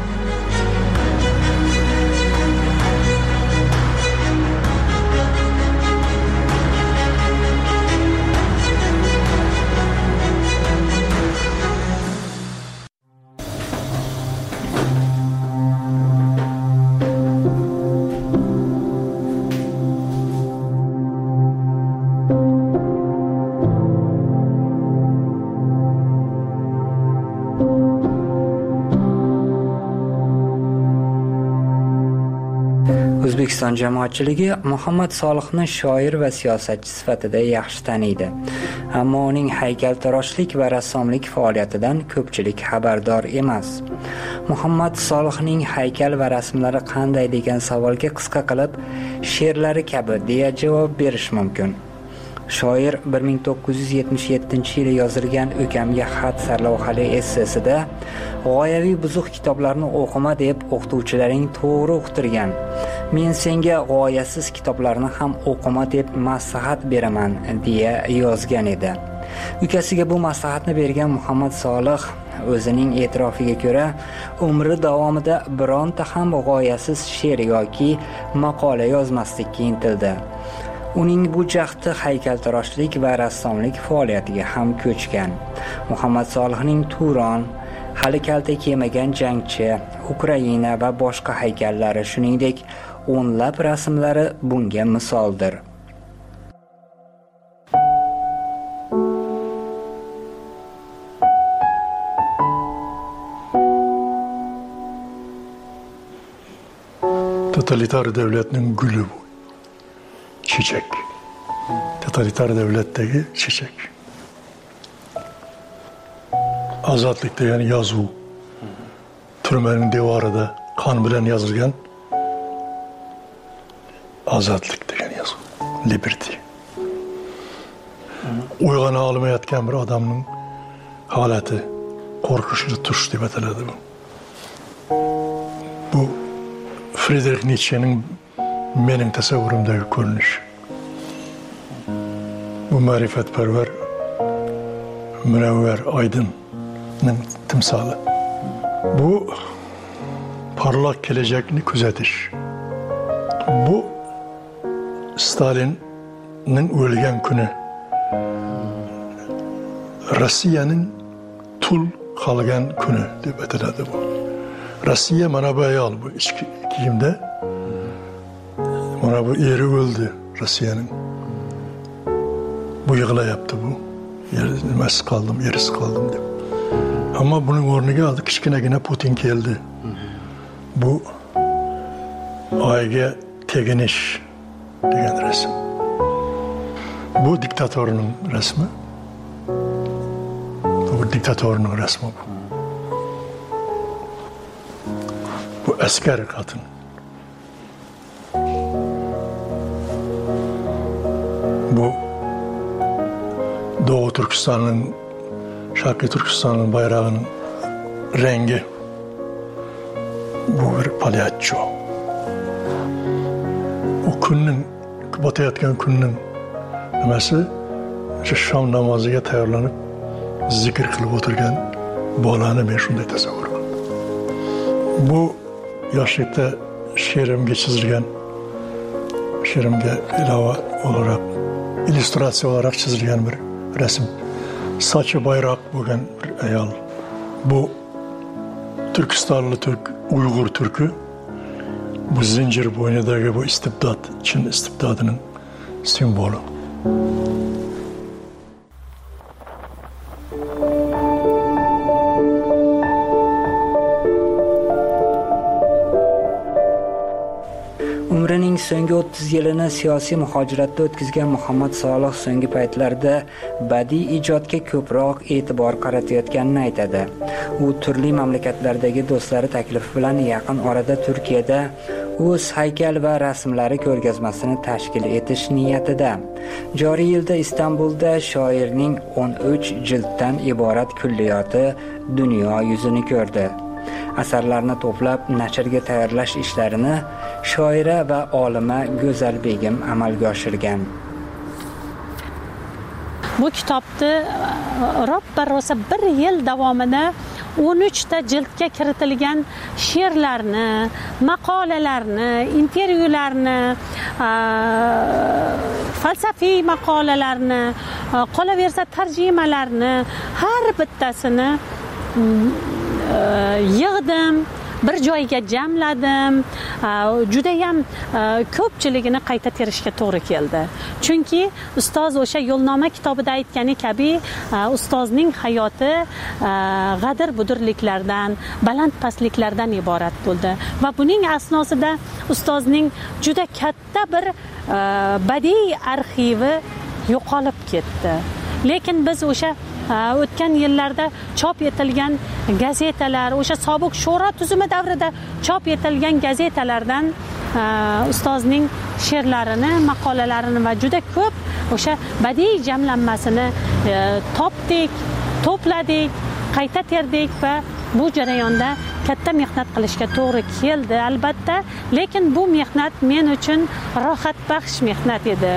O'zbekiston jamoatchiligi Muhammad Solihni shoir va siyosatchi sifatida yaxshi taniydi. Ammo uning haykaltaroshlik va rassomlik faoliyatidan ko'pchilik xabardor emas. Muhammad Solihning haykal va rasmlari qanday degan savolga qisqa qilib, she'rlari kabi deya javob berish mumkin. Shoir 1977-yili yozilgan O'kamga xat sarlavhali essesida g'oyaviy buzuq kitoblarni o'qima deb o'qituvchilaring to'g'ri uqtirgan. Men senga g'oyasiz kitoblarni ham o'qima deb maslahat beraman deya yozgan edi. Ukasiga bu maslahatni bergan Muhammad Solih o'zining e'tirofiga ko'ra umri davomida bironta ham g'oyasiz she'r yoki maqola yozmaslikka intildi. Uning bu jahdi haykaltaroshlik va rassomlik faoliyatiga ham ko'chgan. Muhammad Solihning Turon, hali kalta kiymagan jangchi, Ukraina va boshqa haykallari, shuningdek o'nlab rasmlari bunga misoldir. totalitar devletning gülü bu. Çiçek. Totalitar devletdagi çiçek. Azatlık degan yozuv. Turmaning devorida qon bilan yozilgan azatlık degan yozuv. Liberty. Uyg'ona olmayotgan bir odamning holati qo'rqishli tush deb ataladi bu. Bu Friedrich Nietzschening mening tasavvurimdagi ko'rinish. Bu ma'rifatparvar, munavvar, oydinning timsoli. Bu parlaq kelajakni kuzatish. Bu Stalinning o'lgan kuni Rossiyaning tul qolgan kuni deb ataladi bu. Rossiya mana bu ayol bu ichki kiyimda. Mana bu eri o'ldi Rossiyaning. Bu yig'layapti bu. Nimasi qoldim, erisi qoldim deb. Ammo buning o'rniga oldi kichkinagina Putin keldi. Bu oyga teginish degan rasm. Bu diktatorning rasmi. Bu diktatorning rasmi bu. Bu askar xotin. Bu Doğu Türkistan'ın, Şarkı Türkistan'ın bayrağının rengi. Bu bir palyaço. O kunning, batayotgan kunning nimasi o'sha shom namoziga tayyorlanib zikr qilib o'tirgan bolani men shunday tasavvur qildim. Bu yoshlikda she'rimga chizilgan, she'rimga ilova olarak, illüstratsiya olarak chizilgan bir rasm. Saçı bayrak bo'lgan bir ayol. Bu Türkistanlı Türk, Uyg'ur Türkü. Bu zincir bo'ynidagi bu istibdod, Çin istibdodining simvolu. Umrining so'nggi 30 yilini siyosiy muhojiratda o'tkazgan Muhammad Solih so'nggi paytlarda badiiy ijodga ko'proq e'tibor qaratayotganini aytadi. U turli mamlakatlardagi do'stlari taklifi bilan yaqin orada Turkiyada o'z haykal va rasmlari ko'rgazmasini tashkil etish niyatida. Joriy yilda Istanbulda shoirning 13 jilddan iborat kulliyoti dunyo yuzini ko'rdi. Asarlarni to'plab nashrga tayyorlash ishlarini shoira va olima Go'zal Begim amalga oshirgan. Bu kitobni ro'ppa-rosa 1 yil davomida 13 ta jildga kiritilgan she'rlarni, maqolalarni, intervyularni, falsafiy maqolalarni, qolaversa tarjimalarni har bittasini yig'dim, bir joyga jamladim. Juda ham ko'pchiligini qayta terishga to'g'ri keldi. Chunki ustoz o'sha yo'lnoma kitobida aytgani kabi ustozning hayoti g'adir-budirliklardan, baland-pastliklardan iborat bo'ldi va buning asnosida ustozning juda katta bir badiiy arxivi yo'qolib ketdi. Lekin biz o'sha o'tgan yillarda chop etilgan gazetalar, o'sha sobiq sho'ro tuzumi davrida chop etilgan gazetalardan ustozning she'rlarini, maqolalarini va juda ko'p o'sha badiiy jamlanmasini topdik, to'pladik, qayta terdik va bu jarayonda katta mehnat qilishga to'g'ri keldi albatta, lekin bu mehnat men uchun rohatbaxsh mehnat edi.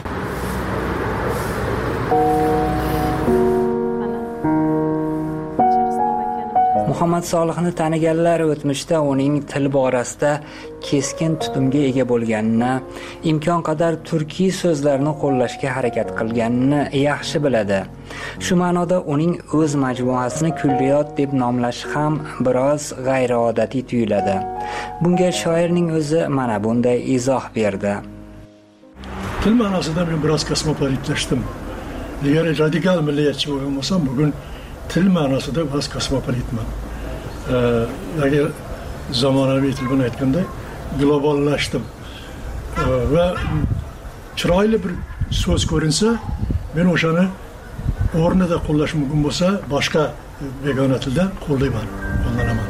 Muhammad Solihni taniganlar o'tmishda uning til borasida keskin tutumga ega bo'lganini, imkon qadar turkiy so'zlarni qo'llashga harakat qilganini yaxshi biladi. Shu ma'noda uning o'z majmuasini kulliyot deb nomlash ham biroz g'ayriodatiy tuyuladi. Bunga shoirning o'zi mana bunday izoh berdi. Til ma'nosida men biroz kosmopolitlashdim. Agar radikal milliyatchi bo'lmasam, bugun til ma'nosida biroz kosmopolitman. Agar zamonaviy til bilan aytganda, globallashdim va chiroyli bir so'z ko'rinsa men o'shani o'rnida qo'llash mumkin bo'lsa boshqa begona tilda qo'llayman, qo'llanaman.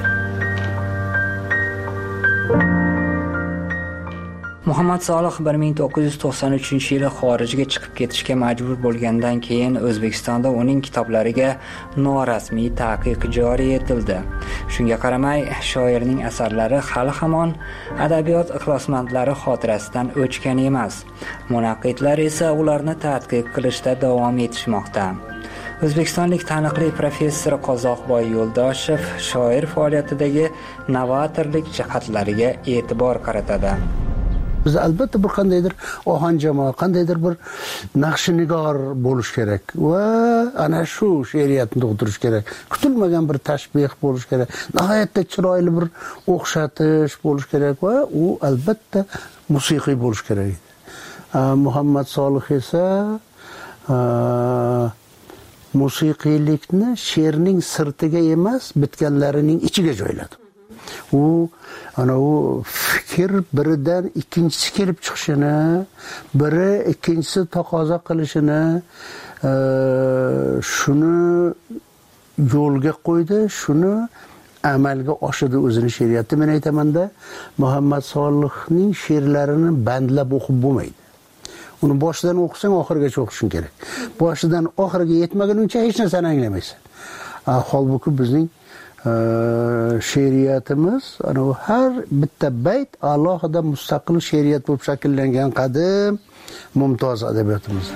Muhammad Solih 1993-yili xorijga chiqib ketishga majbur bo'lgandan keyin O'zbekistonda uning kitoblariga norasmiy taqiq joriy etildi. Shunga qaramay, shoirning asarlari hali hamon adabiyot ixlosmandlari xotirasidan o'chgan emas. Munaqqidlar esa ularni tadqiq qilishda davom etishmoqda. O'zbekistonlik taniqli professor Qozoqboy Yo'ldoshev shoir faoliyatidagi novatorlik jihatlariga e'tibor qaratadi. Biz albatta bir qandaydir ohanjamo, qandaydir bir naqshinigor bo'lish kerak va ana shu she'riyatni tug'dirish kerak. Kutilmagan bir tashbih bo'lish kerak. Nihoyatda chiroyli bir o'xshatish bo'lish kerak va u albatta musiqiy bo'lish kerak. Muhammad Solih esa musiqiylikni she'rning sirtiga emas, bitganlarining ichiga joyladi. U fikr biridan ikkinchisi kelib chiqishini, biri ikkinchisi taqozo qilishini shuni yo'lga qo'ydi, shuni amalga oshirdi o'zini she'riyatda. Men aytaman-da, Muhammad Solihning she'rlarini bandlab o'qib bo'lmaydi. Uni boshidan o'qisang oxirigacha o'qishing kerak. Boshidan oxiriga yetmaguncha hech narsani anglamaysan. Holbuki bizning she'riyatimiz har bitta bayt alohida mustaqil she'riyat bo'lib shakllangan qadim mumtoz adabiyotimizda.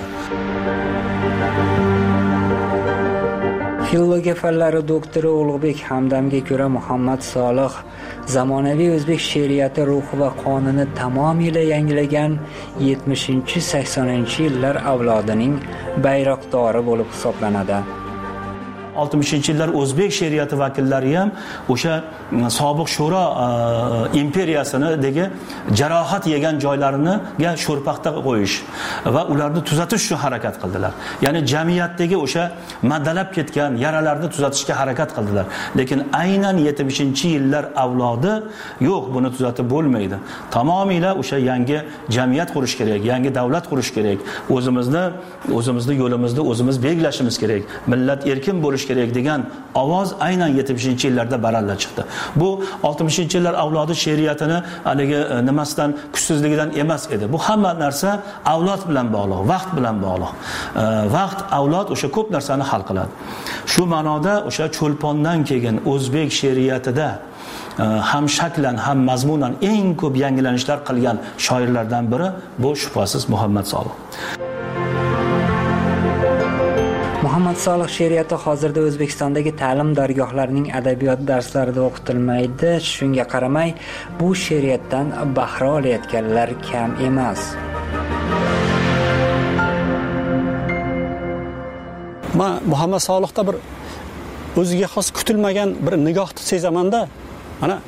Filologiya fanlari doktori Ulug'bek Hamdamga ko'ra Muhammad Solih zamonaviy o'zbek she'riyati ruhi va qonuni tamomila yangilagan 70-80-yillar avlodining bayroqdori bo'lib hisoblanadi. 60-yillar o'zbek she'riyati vakillari ham o'sha sobiq Sho'ro imperiyasinidagi jarohat yegan joylariga sho'rpaxta qo'yish va ularni tuzatish uchun harakat qildilar. Ya'ni jamiyatdagi o'sha maddalab ketgan yaralarni tuzatishga harakat qildilar. Lekin aynan 70-yillar avlodi yo'q, buni tuzatib bo'lmaydi. Tamomila o'sha yangi jamiyat qurish kerak, yangi davlat qurish kerak. O'zimizni yo'limizni o'zimiz belgilashimiz kerak. Millat erkin bo'lish kerak degan ovoz aynan 70-yillarda baralla chiqdi. Bu 60-yillar avlodi she'riyatini haligi nimasidan, kuchsizligidan emas edi. Bu hamma narsa avlod bilan bog'liq, vaqt bilan bog'liq. Vaqt, avlod o'sha ko'p narsani hal qiladi. Shu ma'noda o'sha cho'lpondan keyin o'zbek she'riyatida ham shaklan ham mazmunan eng ko'p yangilanishlar qilgan shoirlardan biri bu shubhasiz Muhammad Solih. Muhammad Solih she'riyati hozirda O'zbekistondagi ta'lim dargohlarining adabiyot darslarida o'qitilmaydi. Shunga qaramay, bu she'riyatdan bahra olayotganlar kam emas. Men Muhammad Solihda bir o'ziga xos kutilmagan bir nigohni sezaman-da. Mana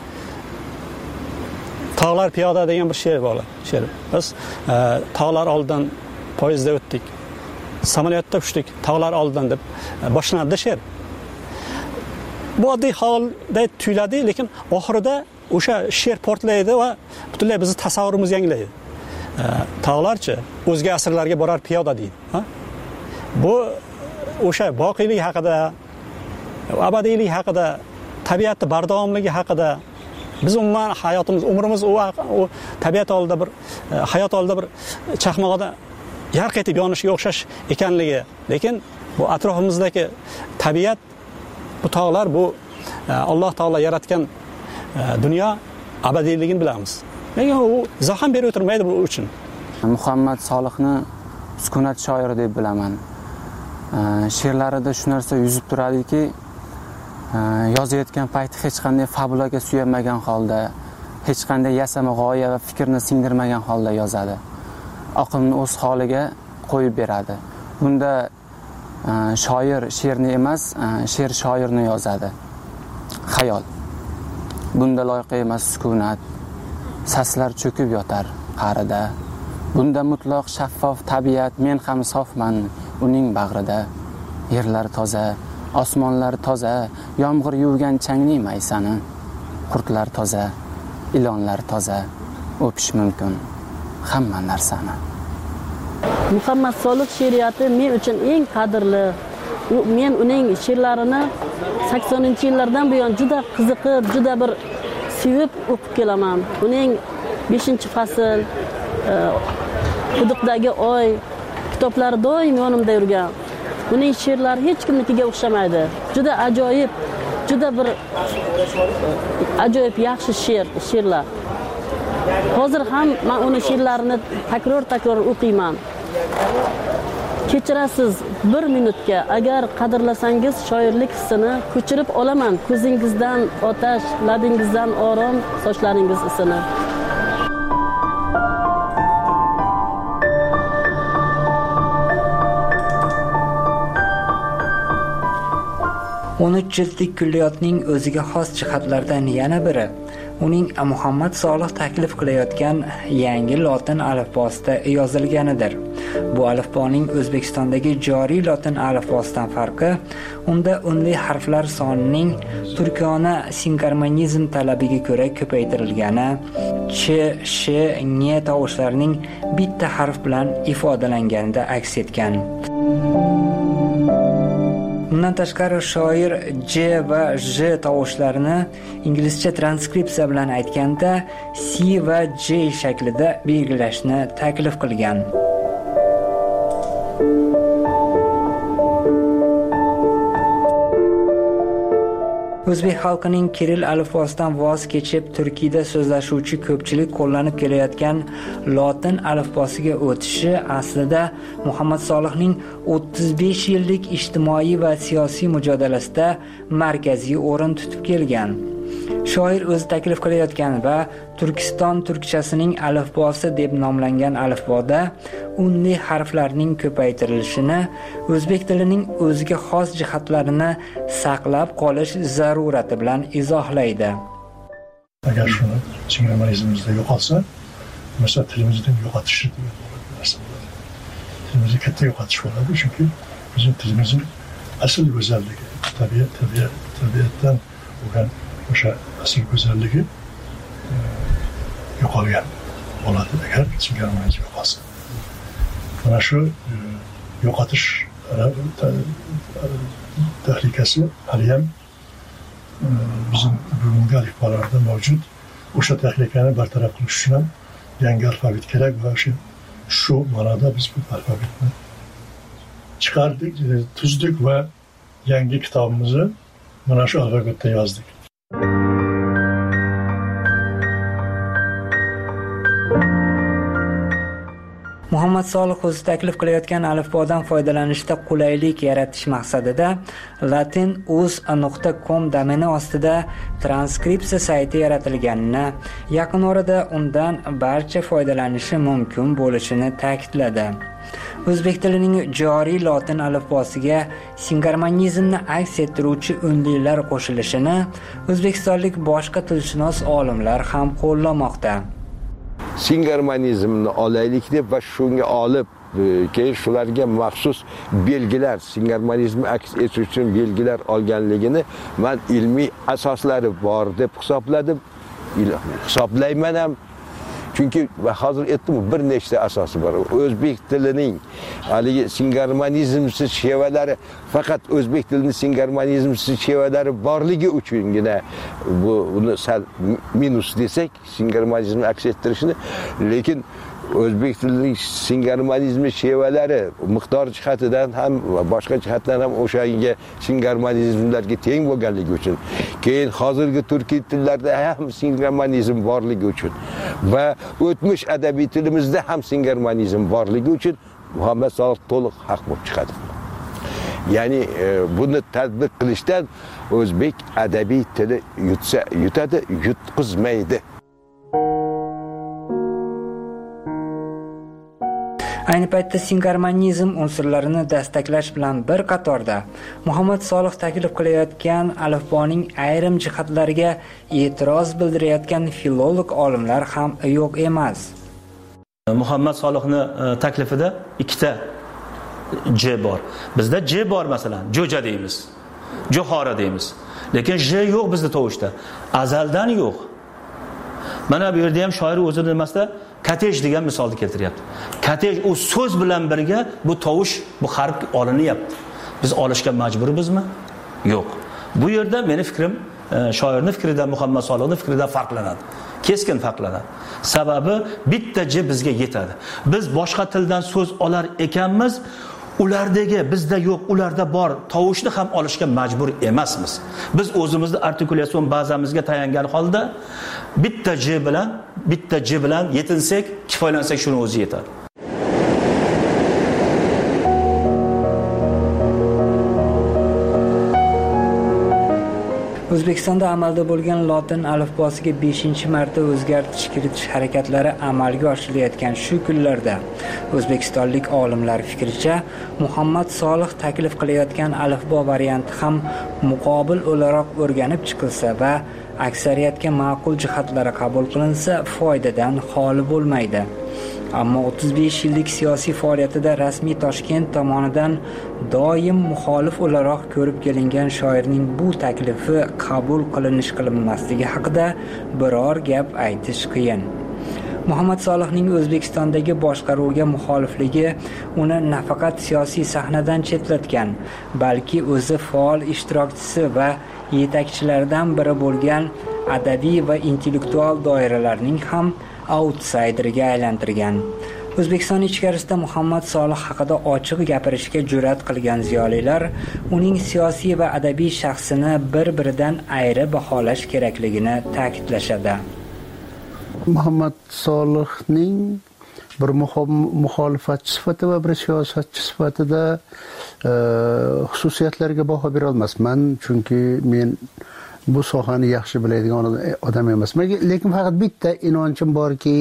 Tog'lar piyoda degan bir she'r bor. Biz tog'lar oldidan poyezdda o'tdik. Samolyotda uchdik, tog'lar oldidan deb boshlanadi she'r. Bu oddiy holda tuyuladi, lekin oxirida o'sha she'r portlaydi va butunlay bizni tasavvurimizni yangilaydi. Tog'larchi o'zga asrlarga borar piyoda deydi. Bu o'sha boqiylik haqida, abadiylik haqida, tabiatning bardavomligi haqida, biz umuman hayotimiz, umrimiz u tabiat oldida bir hayot oldida bir chaqmog'ida yarq etib yonishiga o'xshash ekanligi, lekin bu atrofimizdagi tabiat, bu tog'lar, bu Alloh taolo yaratgan dunyo abadiyligini bilamiz. Lekin u izoh ham berib o'tirmaydi bu uchun. Muhammad Solihni sukunat shoiri deb bilaman. She'rlarida shu narsa yuzib turadiki, yozayotgan payti hech qanday fabulaga suyanmagan holda, hech qanday yasama g'oya va fikrni singdirmagan holda yozadi. Oqimni o'z holiga qo'yib beradi. Bunda shoir she'rni emas, she'r shoirni yozadi. Xayol. Bunda loyiqa emas sukunat. Saslar cho'kib yotar qa'rida. Bunda mutlaq shaffof tabiat, men ham sofman uning bag'rida. Yerlar toza, osmonlar toza, yomg'ir yuvgan changli maysani. Qurtlar toza, ilonlar toza, o'pish mumkin hamma narsani. Muhammad Solih she'riyati men uchun eng qadrli. Men uning she'rlarini 80-yillardan buyon juda qiziqib, juda bir sevib o'qib kelaman. Uning 5-fasl, Quduqdagi oy kitoblari doim yonimda yurgan. Uning she'rlari hech kimnikiga o'xshamaydi. Juda ajoyib, juda bir ajoyib yaxshi she'rlar. Hozir ham men uning she'rlarini takror o'qiyman. Kechirasiz 1 minutga, agar qadrlasangiz shoirlik hissini ko'chirib olaman. Ko'zingizdan otash, labingizdan orom, sochlaringiz isini. 13 jildlik kulliyotning o'ziga xos jihatlaridan yana biri uning Muhammad Solih taklif qilayotgan yangi lotin alifbosida yozilganidir. Bu alifboning O'zbekistondagi joriy lotin alifbosidan farqi, unda unli harflar sonining turkona sinkarmonizm talabiga ko'ra ko'paytirilgani, ch, sh, ng tovushlarining bitta harf bilan ifodalanganida aks etgan. Bundan tashqari shoir J va J tovushlarini inglizcha transkripsiya bilan aytganda C va J shaklida belgilashni taklif qilgan. O'zbek xalqining Kiril alifbosidan voz kechib Turkiyada so'zlashuvchi ko'pchilik qo'llanib kelayotgan lotin alifbosiga o'tishi aslida Muhammad Solihning 35 yillik ijtimoiy va siyosiy mujodalasida markaziy o'rin tutib kelgan. Shoir o'zi taklif qilayotgan va Turkiston turkchasining alifbosi deb nomlangan alifboda unli harflarning ko'paytirilishini, o'zbek tilining o'ziga xos jihatlarini saqlab qolish zarurati bilan izohlaydi. Agar shuni singarmonizmimizda yo'qolsa, mesela tilimizden yo'qotishi degan narsa bo'ladi. Tilimizni katta yo'qotish bo'ladi, chunki bizim tilimizin asl go'zalligi, tabiatdan bo'lgan o'sha asl go'zalligi yo'qolgan bo'ladi agar singarmonizm yo'qolsa. Mana shu yo'qotish tahlikasi haliyam bizim bugungi alifbolarda mavjud. O'sha tahlikani bartaraf qilish uchun ham yangi alfabet kerak va shu ma'noda biz bu alfabetni chiqardik, tuzdik va yangi kitobimizni mana shu alfabetda yozdik. Muhammad Solih o'zi taklif qilayotgan alifbodan foydalanishda qulaylik yaratish maqsadida latin.uz.com domeni ostida transkripsiya sayti yaratilganini, yaqin orada undan barcha foydalanishi mumkin bo'lishini ta'kidladi. O'zbek tilining joriy lotin alifbosiga singarmonizmni aks ettiruvchi unlilar qo'shilishini o'zbekistonlik boshqa tilshunos olimlar ham qo'llamoqda. Singarmonizmni olaylik deb va shunga olib keyin shularga maxsus belgilar, singarmonizmni aks etish uchun belgilar olganligini men ilmiy asoslari bor deb hisobladim. Hisoblayman ham. Chunki hozir aytdim, bir nechta asosi bor. O'zbek tilining haligi singarmonizmsiz shevalari, faqat o'zbek tilining singarmonizmsiz shevalari borligi uchungina buni sal minus desak, singarmonizmni aks ettirishni, lekin o'zbek tilining singarmonizmi shevalari miqdor jihatidan ham va boshqa jihatdan ham o'shanga singarmonizmlarga teng bo'lganligi uchun, keyin hozirgi turkiy tillarda ham singarmonizm borligi uchun va o'tmish adabiy tilimizda ham singarmonizm borligi uchun Muhammad Solih to'liq haq bo'lib chiqadi. Ya'ni buni tatbiq qilishdan o'zbek adabiy tili yutsa yutadi, yutqizmaydi. Ayni paytda singarmonizm unsurlarini dastaklash bilan bir qatorda Muhammad Solih taklif qilayotgan alifboning ayrim jihatlariga e'tiroz bildirayotgan filolog olimlar ham yo'q emas. Muhammad Solihning taklifida ikkita J bor. Bizda J bor masalan, Jo'ja deymiz. Johora deymiz. Lekin J yo'q bizda tovushda. Azaldan yo'q. Mana bu yerda ham shoir o'zini nimasida kotej degan misolni keltiryapti. Kotej u so'z bilan birga bu tovush, bu harf olinyapti. Biz olishga majburbizmi? Yo'q. Bu yerda meni fikrim shoirning fikridan, Muhammad Solihning fikridan farqlanadi. Keskin farqlanadi. Sababi bitta j bizga yetadi. Biz boshqa tildan so'z olar ekanmiz, ulardagi bizda yo'q, ularda bor tovushni ham olishga majbur emasmiz. Biz o'zimizni artikulyatsion bazamizga tayangan holda bitta j bilan yetinsak, kifoyalansak shuni o'zi yetadi. O'zbekistonda amalda bo'lgan lotin alifbosiga 5-marta o'zgartirish kiritish harakatlari amalga oshirilayotgan shu kunlarda o'zbekistonlik olimlar fikricha Muhammad Solih taklif qilayotgan alifbo varianti ham muqobil o'laroq o'rganib chiqilsa va aksariyatga ma'qul jihatlari qabul qilinsa foydadan xoli bo'lmaydi. Ammo 35 yillik siyosiy faoliyatida rasmiy Toshkent tomonidan doim muxolif o'laroq ko'rib kelingan shoirning bu taklifi qabul qilinish-qilinmasligi haqida biror gap aytish qiyin. Muhammad Solihning O'zbekistondagi boshqaruvga muxolifligi uni nafaqat siyosiy sahnadan chetlatgan, balki o'zi faol ishtirokchisi va yetakchilardan biri bo'lgan adabiy va intellektual doiralarning ham outsiderga aylantirgan. O'zbekiston ichkarisida Muhammad Solih haqida ochiq gapirishga jur'at qilgan ziyolilar uning siyosiy va adabiy shaxsini bir-biridan ayri baholash kerakligini ta'kidlashadi. Muhammad Solihning bir muxolifatchi sifatida va bir siyosatchi sifatida xususiyatlarga baho bera olmasman, chunki men bu sohani yaxshi biladigan odam emasman. Lekin faqat bitta inonchim borki,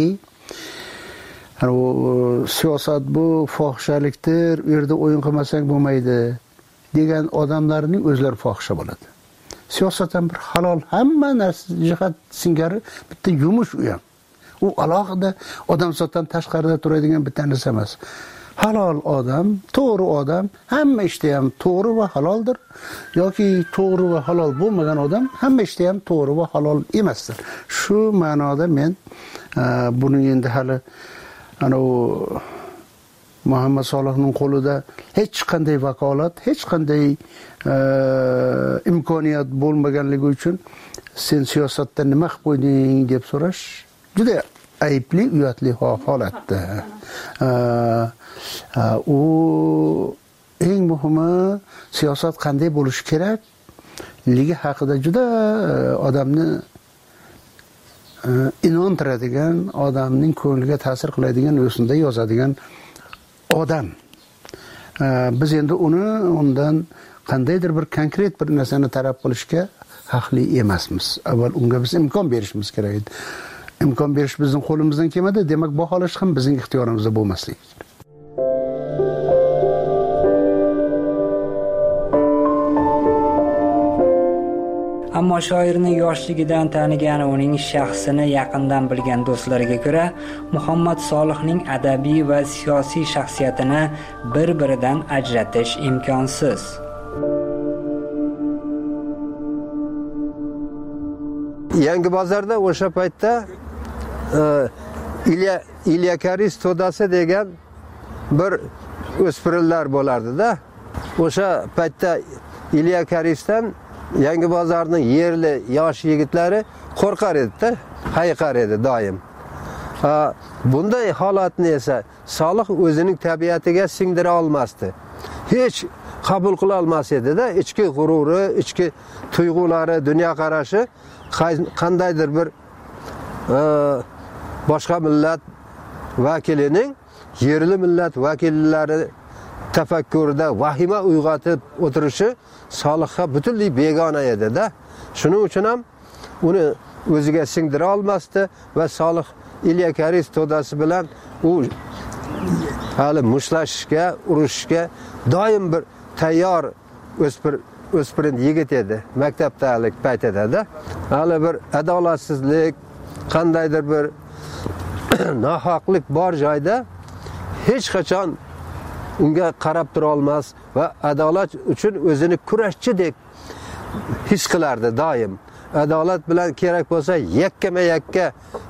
siyosat bu fohishalikdir, u yerda o'yin qilmasang bo'lmaydi degan odamlarning o'zlari fohisha bo'ladi. Siyosat ham bir halol, hamma narsa jihat singari bitta yumush u ham. U alohida odamzoddan tashqarida turadigan bitta narsa emas. Halol odam, to'g'ri odam hamma ishda ham to'g'ri va haloldir, yoki to'g'ri va halol bo'lmagan odam hamma ishda ham to'g'ri va halol emasdir. Shu ma'noda men buni endi hali Muhammad Solihning qo'lida hech qanday vakolat, hech qanday imkoniyat bo'lmaganligi uchun sen siyosatda nima qilib qo'yding deb so'rash juda ayibli, uyatli holatda. U eng muhimi siyosat qanday bo'lishi kerak ligi haqida juda odamni inontiradigan, odamning ko'ngliga ta'sir qiladigan yo'sinda yozadigan odam. Biz endi undan qandaydir bir konkret bir narsani talab qilishga haqli emasmiz. Avval unga biz imkon berishimiz kerak edi. Imkon berish bizning qo'limizdan kelmadi, demak baholash ham bizning ixtiyorimizda bo'lmasligi. Ammo shoirni yoshligidan tanigan, uning shaxsini yaqindan bilgan do'stlariga ko'ra, Muhammad Solihning adabiy va siyosiy shaxsiyatini bir-biridan ajratish imkonsiz. Yangi bozorda o'sha paytda Ilya Karis to'dasi degan bir o'spirinlar bo'lardi-da. O'sha paytda Ilya Karisdan Yangi bozorning yerli yosh yigitlari qo'rqar edi-da, hayiqar edi doim. Bunday holatni esa Solih o'zining tabiatiga singdira olmasdi. Hech qabul qila olmas edi-da, ichki g'ururi, ichki tuyg'ulari, dunyo qarashi qandaydir bir boshqa millat vakilining yerli millat vakillari tafakkurida vahima uyg'otib o'tirishi Solihga butunlay begona edi-da. Shuning uchun ham uni o'ziga singdira olmasdi va Solih Ilya Karis to'dasi bilan u hali mushlashishga, urushishga doim bir tayyor o'spirin yigit edi maktabdalik paytida-da. Hali bir adolatsizlik, qandaydir bir nohaqlik bor joyda hech qachon unga qarab tura olmas va adolat uchun o'zini kurashchidek his qilardi doim. adolat bilan kerak bo'lsa yakkama-yakka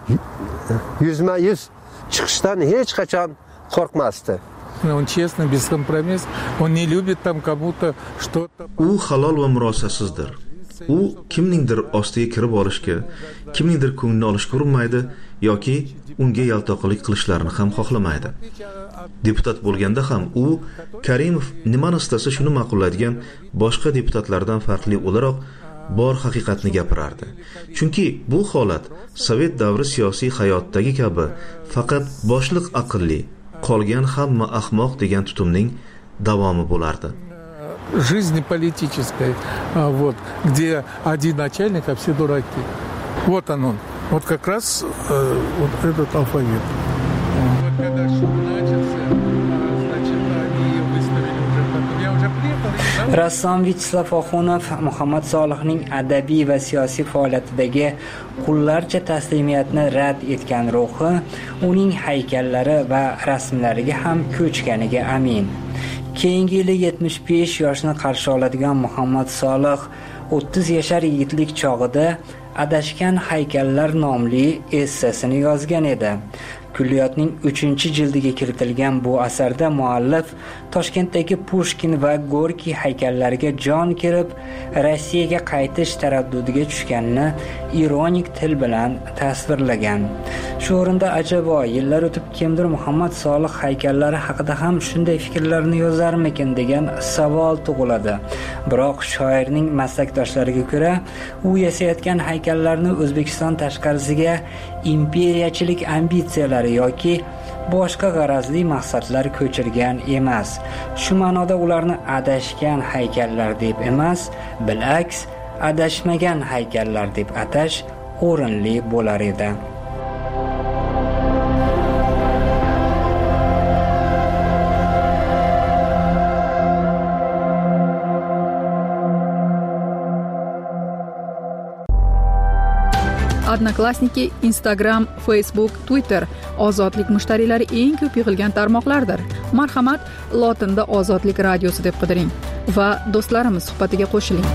100% chiqishdan hech qachon qo'rqmasdi. Он честный, бескомпромисс, он не любит там кому-то что-то. U halol va murosasizdir. U kimningdir ostiga kirib olishga, kimningdir ko'nglini olishga urinmaydi yoki unga yaltoqilik qilishlarini ham xohlamaydi. Deputat bo'lganda ham u Karimov nimani istasa shuni ma'qullaydigan boshqa deputatlardan farqli o'laroq bor haqiqatni gapirardi. Chunki bu holat sovet davri siyosiy hayotdagi kabi faqat boshliq aqlli, qolgan hamma ahmoq degan tutumning davomi bo'lardi. Жизни политической, вот, где один начальник, а все дураки. Вот он. Вот как раз вот этот алфавит. Вот когда шум начался, значит, они выставили уже потом. Я уже приехал. Rassom Vyacheslav Oxunov Muhammad Solihning adabiy va siyosiy faoliyatidagi qullarcha taslimiyatni rad etgan ruhi uning haykallari va rasmlariga ham ko'chganiga amin. Keyingi yili 75 yoshni qarshi oladigan Muhammad Solih 30 yashar yigitlik chog'ida Adashgan haykallar nomli essesini yozgan edi. Kulliyotning 3-jildiga kiritilgan bu asarda muallif Toshkentdagi Pushkin va Gorkiy haykallariga jon kirib, Rossiyaga qaytish taraddudiga tushganini ironik til bilan tasvirlagan. Shu o'rinda ajabo yillar o'tib kimdir Muhammad Solih haykallari haqida ham shunday fikrlarni yozarmikin degan savol tug'iladi. Biroq shoirning maslakdoshlariga ko'ra, u yasayotgan haykallarni O'zbekiston tashqarisiga imperiyachilik ambitsiyalari yoki boshqa g'arazli maqsadlar ko'chirgan emas. Shu ma'noda ularni adashgan haykallar deb emas, bilaks adashmagan haykallar deb atash o'rinli bo'lar edi. Odnoklassniki, Instagram, Facebook, Twitter ozodlik mushtariylari eng ko'p yig'ilgan tarmoqlardir. Marhamat, lotinda Ozodlik radiosi deb qidiring va do'stlarimiz suhbatiga qo'shiling.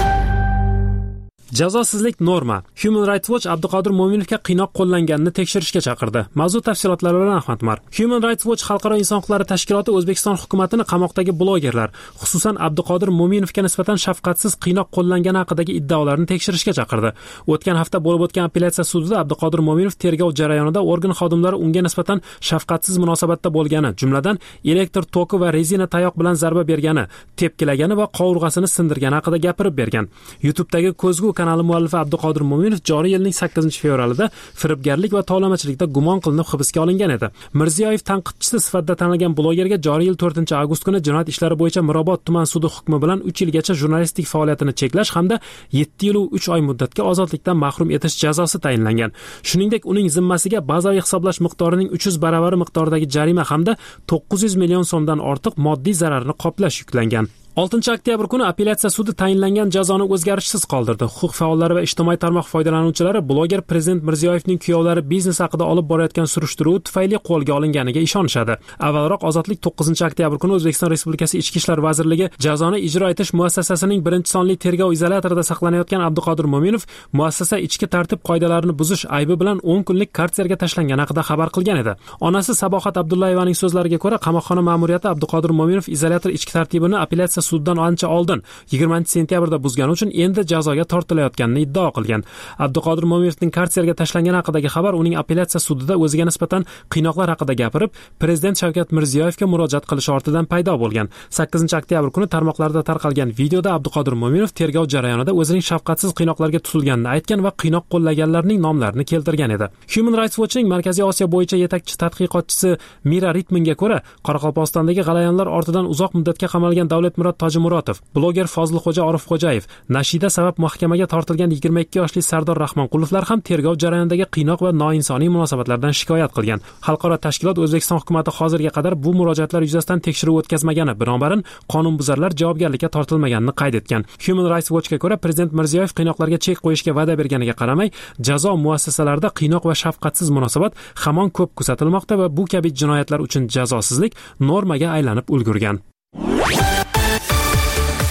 Jazosizlik norma. Human Rights Watch Abduqodir Mo'minovga qiynoq qo'llanganini tekshirishga chaqirdi. Mavzu tafsilotlari bilan Ahmad Mar. Human Rights Watch xalqaro inson huquqlari tashkiloti O'zbekiston hukumatini qamoqdagi blogerlar, xususan Abduqodir Mo'minovga nisbatan shafqatsiz qiynoq qo'llangani haqidagi iddaolarni tekshirishga chaqirdi. O'tgan hafta bo'lib o'tgan apellyatsiya sudida Abduqodir Mo'minov tergov jarayonida organ xodimlari unga nisbatan shafqatsiz munosabatda bo'lgani, jumladan elektr toki va rezina tayoq bilan zarba bergani, tepkilagani va qovurg'asini sindirgani haqida gapirib bergan. YouTube'dagi Ko'zgu kanali muallifi Abduqodir Mo'minov joriy yilning 8-fevralida firibgarlik va tovlamachilikda gumon qilinib hibsga olingan edi. Mirziyoyev tanqidchisi sifatida tanilgan blogerga joriy yil 4-avgust kuni jinoyat ishlari bo'yicha Mirobod tuman sudi hukmi bilan 3 yilgacha jurnalistik faoliyatini cheklash hamda 7 yil va 3 oy muddatga ozodlikdan mahrum etish jazosi tayinlangan. Shuningdek, uning zimmasiga bazaviy hisoblash miqdorining 300 baravari miqdoridagi jarima hamda 900 million so'mdan ortiq moddiy zararni qoplash yuklangan. 6-oktyabr kuni apellyatsiya sudi tayinlangan jazoni o'zgarishsiz qoldirdi. Huquq faollari va ijtimoiy tarmoq foydalanuvchilari bloger prezident Mirziyoyevning kuyovlari biznes haqida olib borayotgan surishtiruv tufayli qo'lga olinganiga ishonishadi. Avvalroq Ozodlik 9-oktyabr kuni O'zbekiston Respublikasi Ichki ishlar vazirligi jazoni ijro etish muassasasining 1-sonli tergov izolyatorida saqlanayotgan Abduqodir Mo'minov muassasa ichki tartib qoidalarini buzish aybi bilan 10 kunlik karserga tashlangani haqida xabar qilgan edi. Onasi Sabohat Abdullayevaning so'zlariga ko'ra, qamoqxona ma'muriyati Abduqodir Mo'minov izolyator ichki tartibini apellyatsiya suddan ancha oldin 20-sentyabrda buzgani uchun endi jazoga tortilayotganini iddao qilgan. Abduqodir Mo'minovning karserga tashlangani haqidagi xabar uning apellyatsiya sudida o'ziga nisbatan qiynoqlar haqida gapirib, prezident Shavkat Mirziyoyevga murojaat qilishi ortidan paydo bo'lgan. 8-oktyabr kuni tarmoqlarda tarqalgan videoda Abduqodir Mo'minov tergov jarayonida o'zining shafqatsiz qiynoqlarga tutilganini aytgan va qiynoq qo'llaganlarning nomlarini keltirgan edi. Human Rights Watch'ning Markaziy Osiyo bo'yicha yetakchi tadqiqotchisi Mira Ritmanga ko'ra, Qoraqalpog'istondagi g'alayonlar ortidan uzoq muddatga qamalgan Davlatmurod Tojimurotov, bloger Fozilxo'ja Orifxo'jayev, Nashida sabab mahkamaga tortilgan 22 yoshli Sardor Rahmonqulovlar ham tergov jarayonidagi qiynoq va noinsoniy munosabatlardan shikoyat qilgan. Xalqaro tashkilot O'zbekiston hukumatı hozirga qadar bu murojaatlar yuzasidan tekshiruv o'tkazmagani, binobarin qonunbuzarlar javobgarlikka tortilmaganini qayd etgan. Human Rights Watch'ga ko'ra, prezident Mirziyoyev qiynoqlarga chek qo'yishga va'da berganiga qaramay, jazo muassasalarida qiynoq va shafqatsiz munosabat hamon ko'p kuzatilmoqda va bu kabi jinoyatlar uchun jazosizlik normaga aylanib ulgurgan.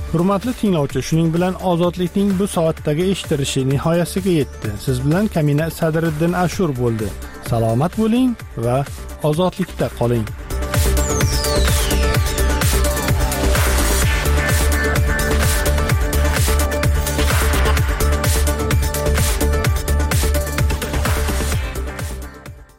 Hurmatli tinglovchi, shuning bilan ozodlikning bu soatdagi eshitilishi nihoyasiga yetdi. Siz bilan Kamina Sadriddin Ashur bo'ldi. Salomat bo'ling va ozodlikda qoling.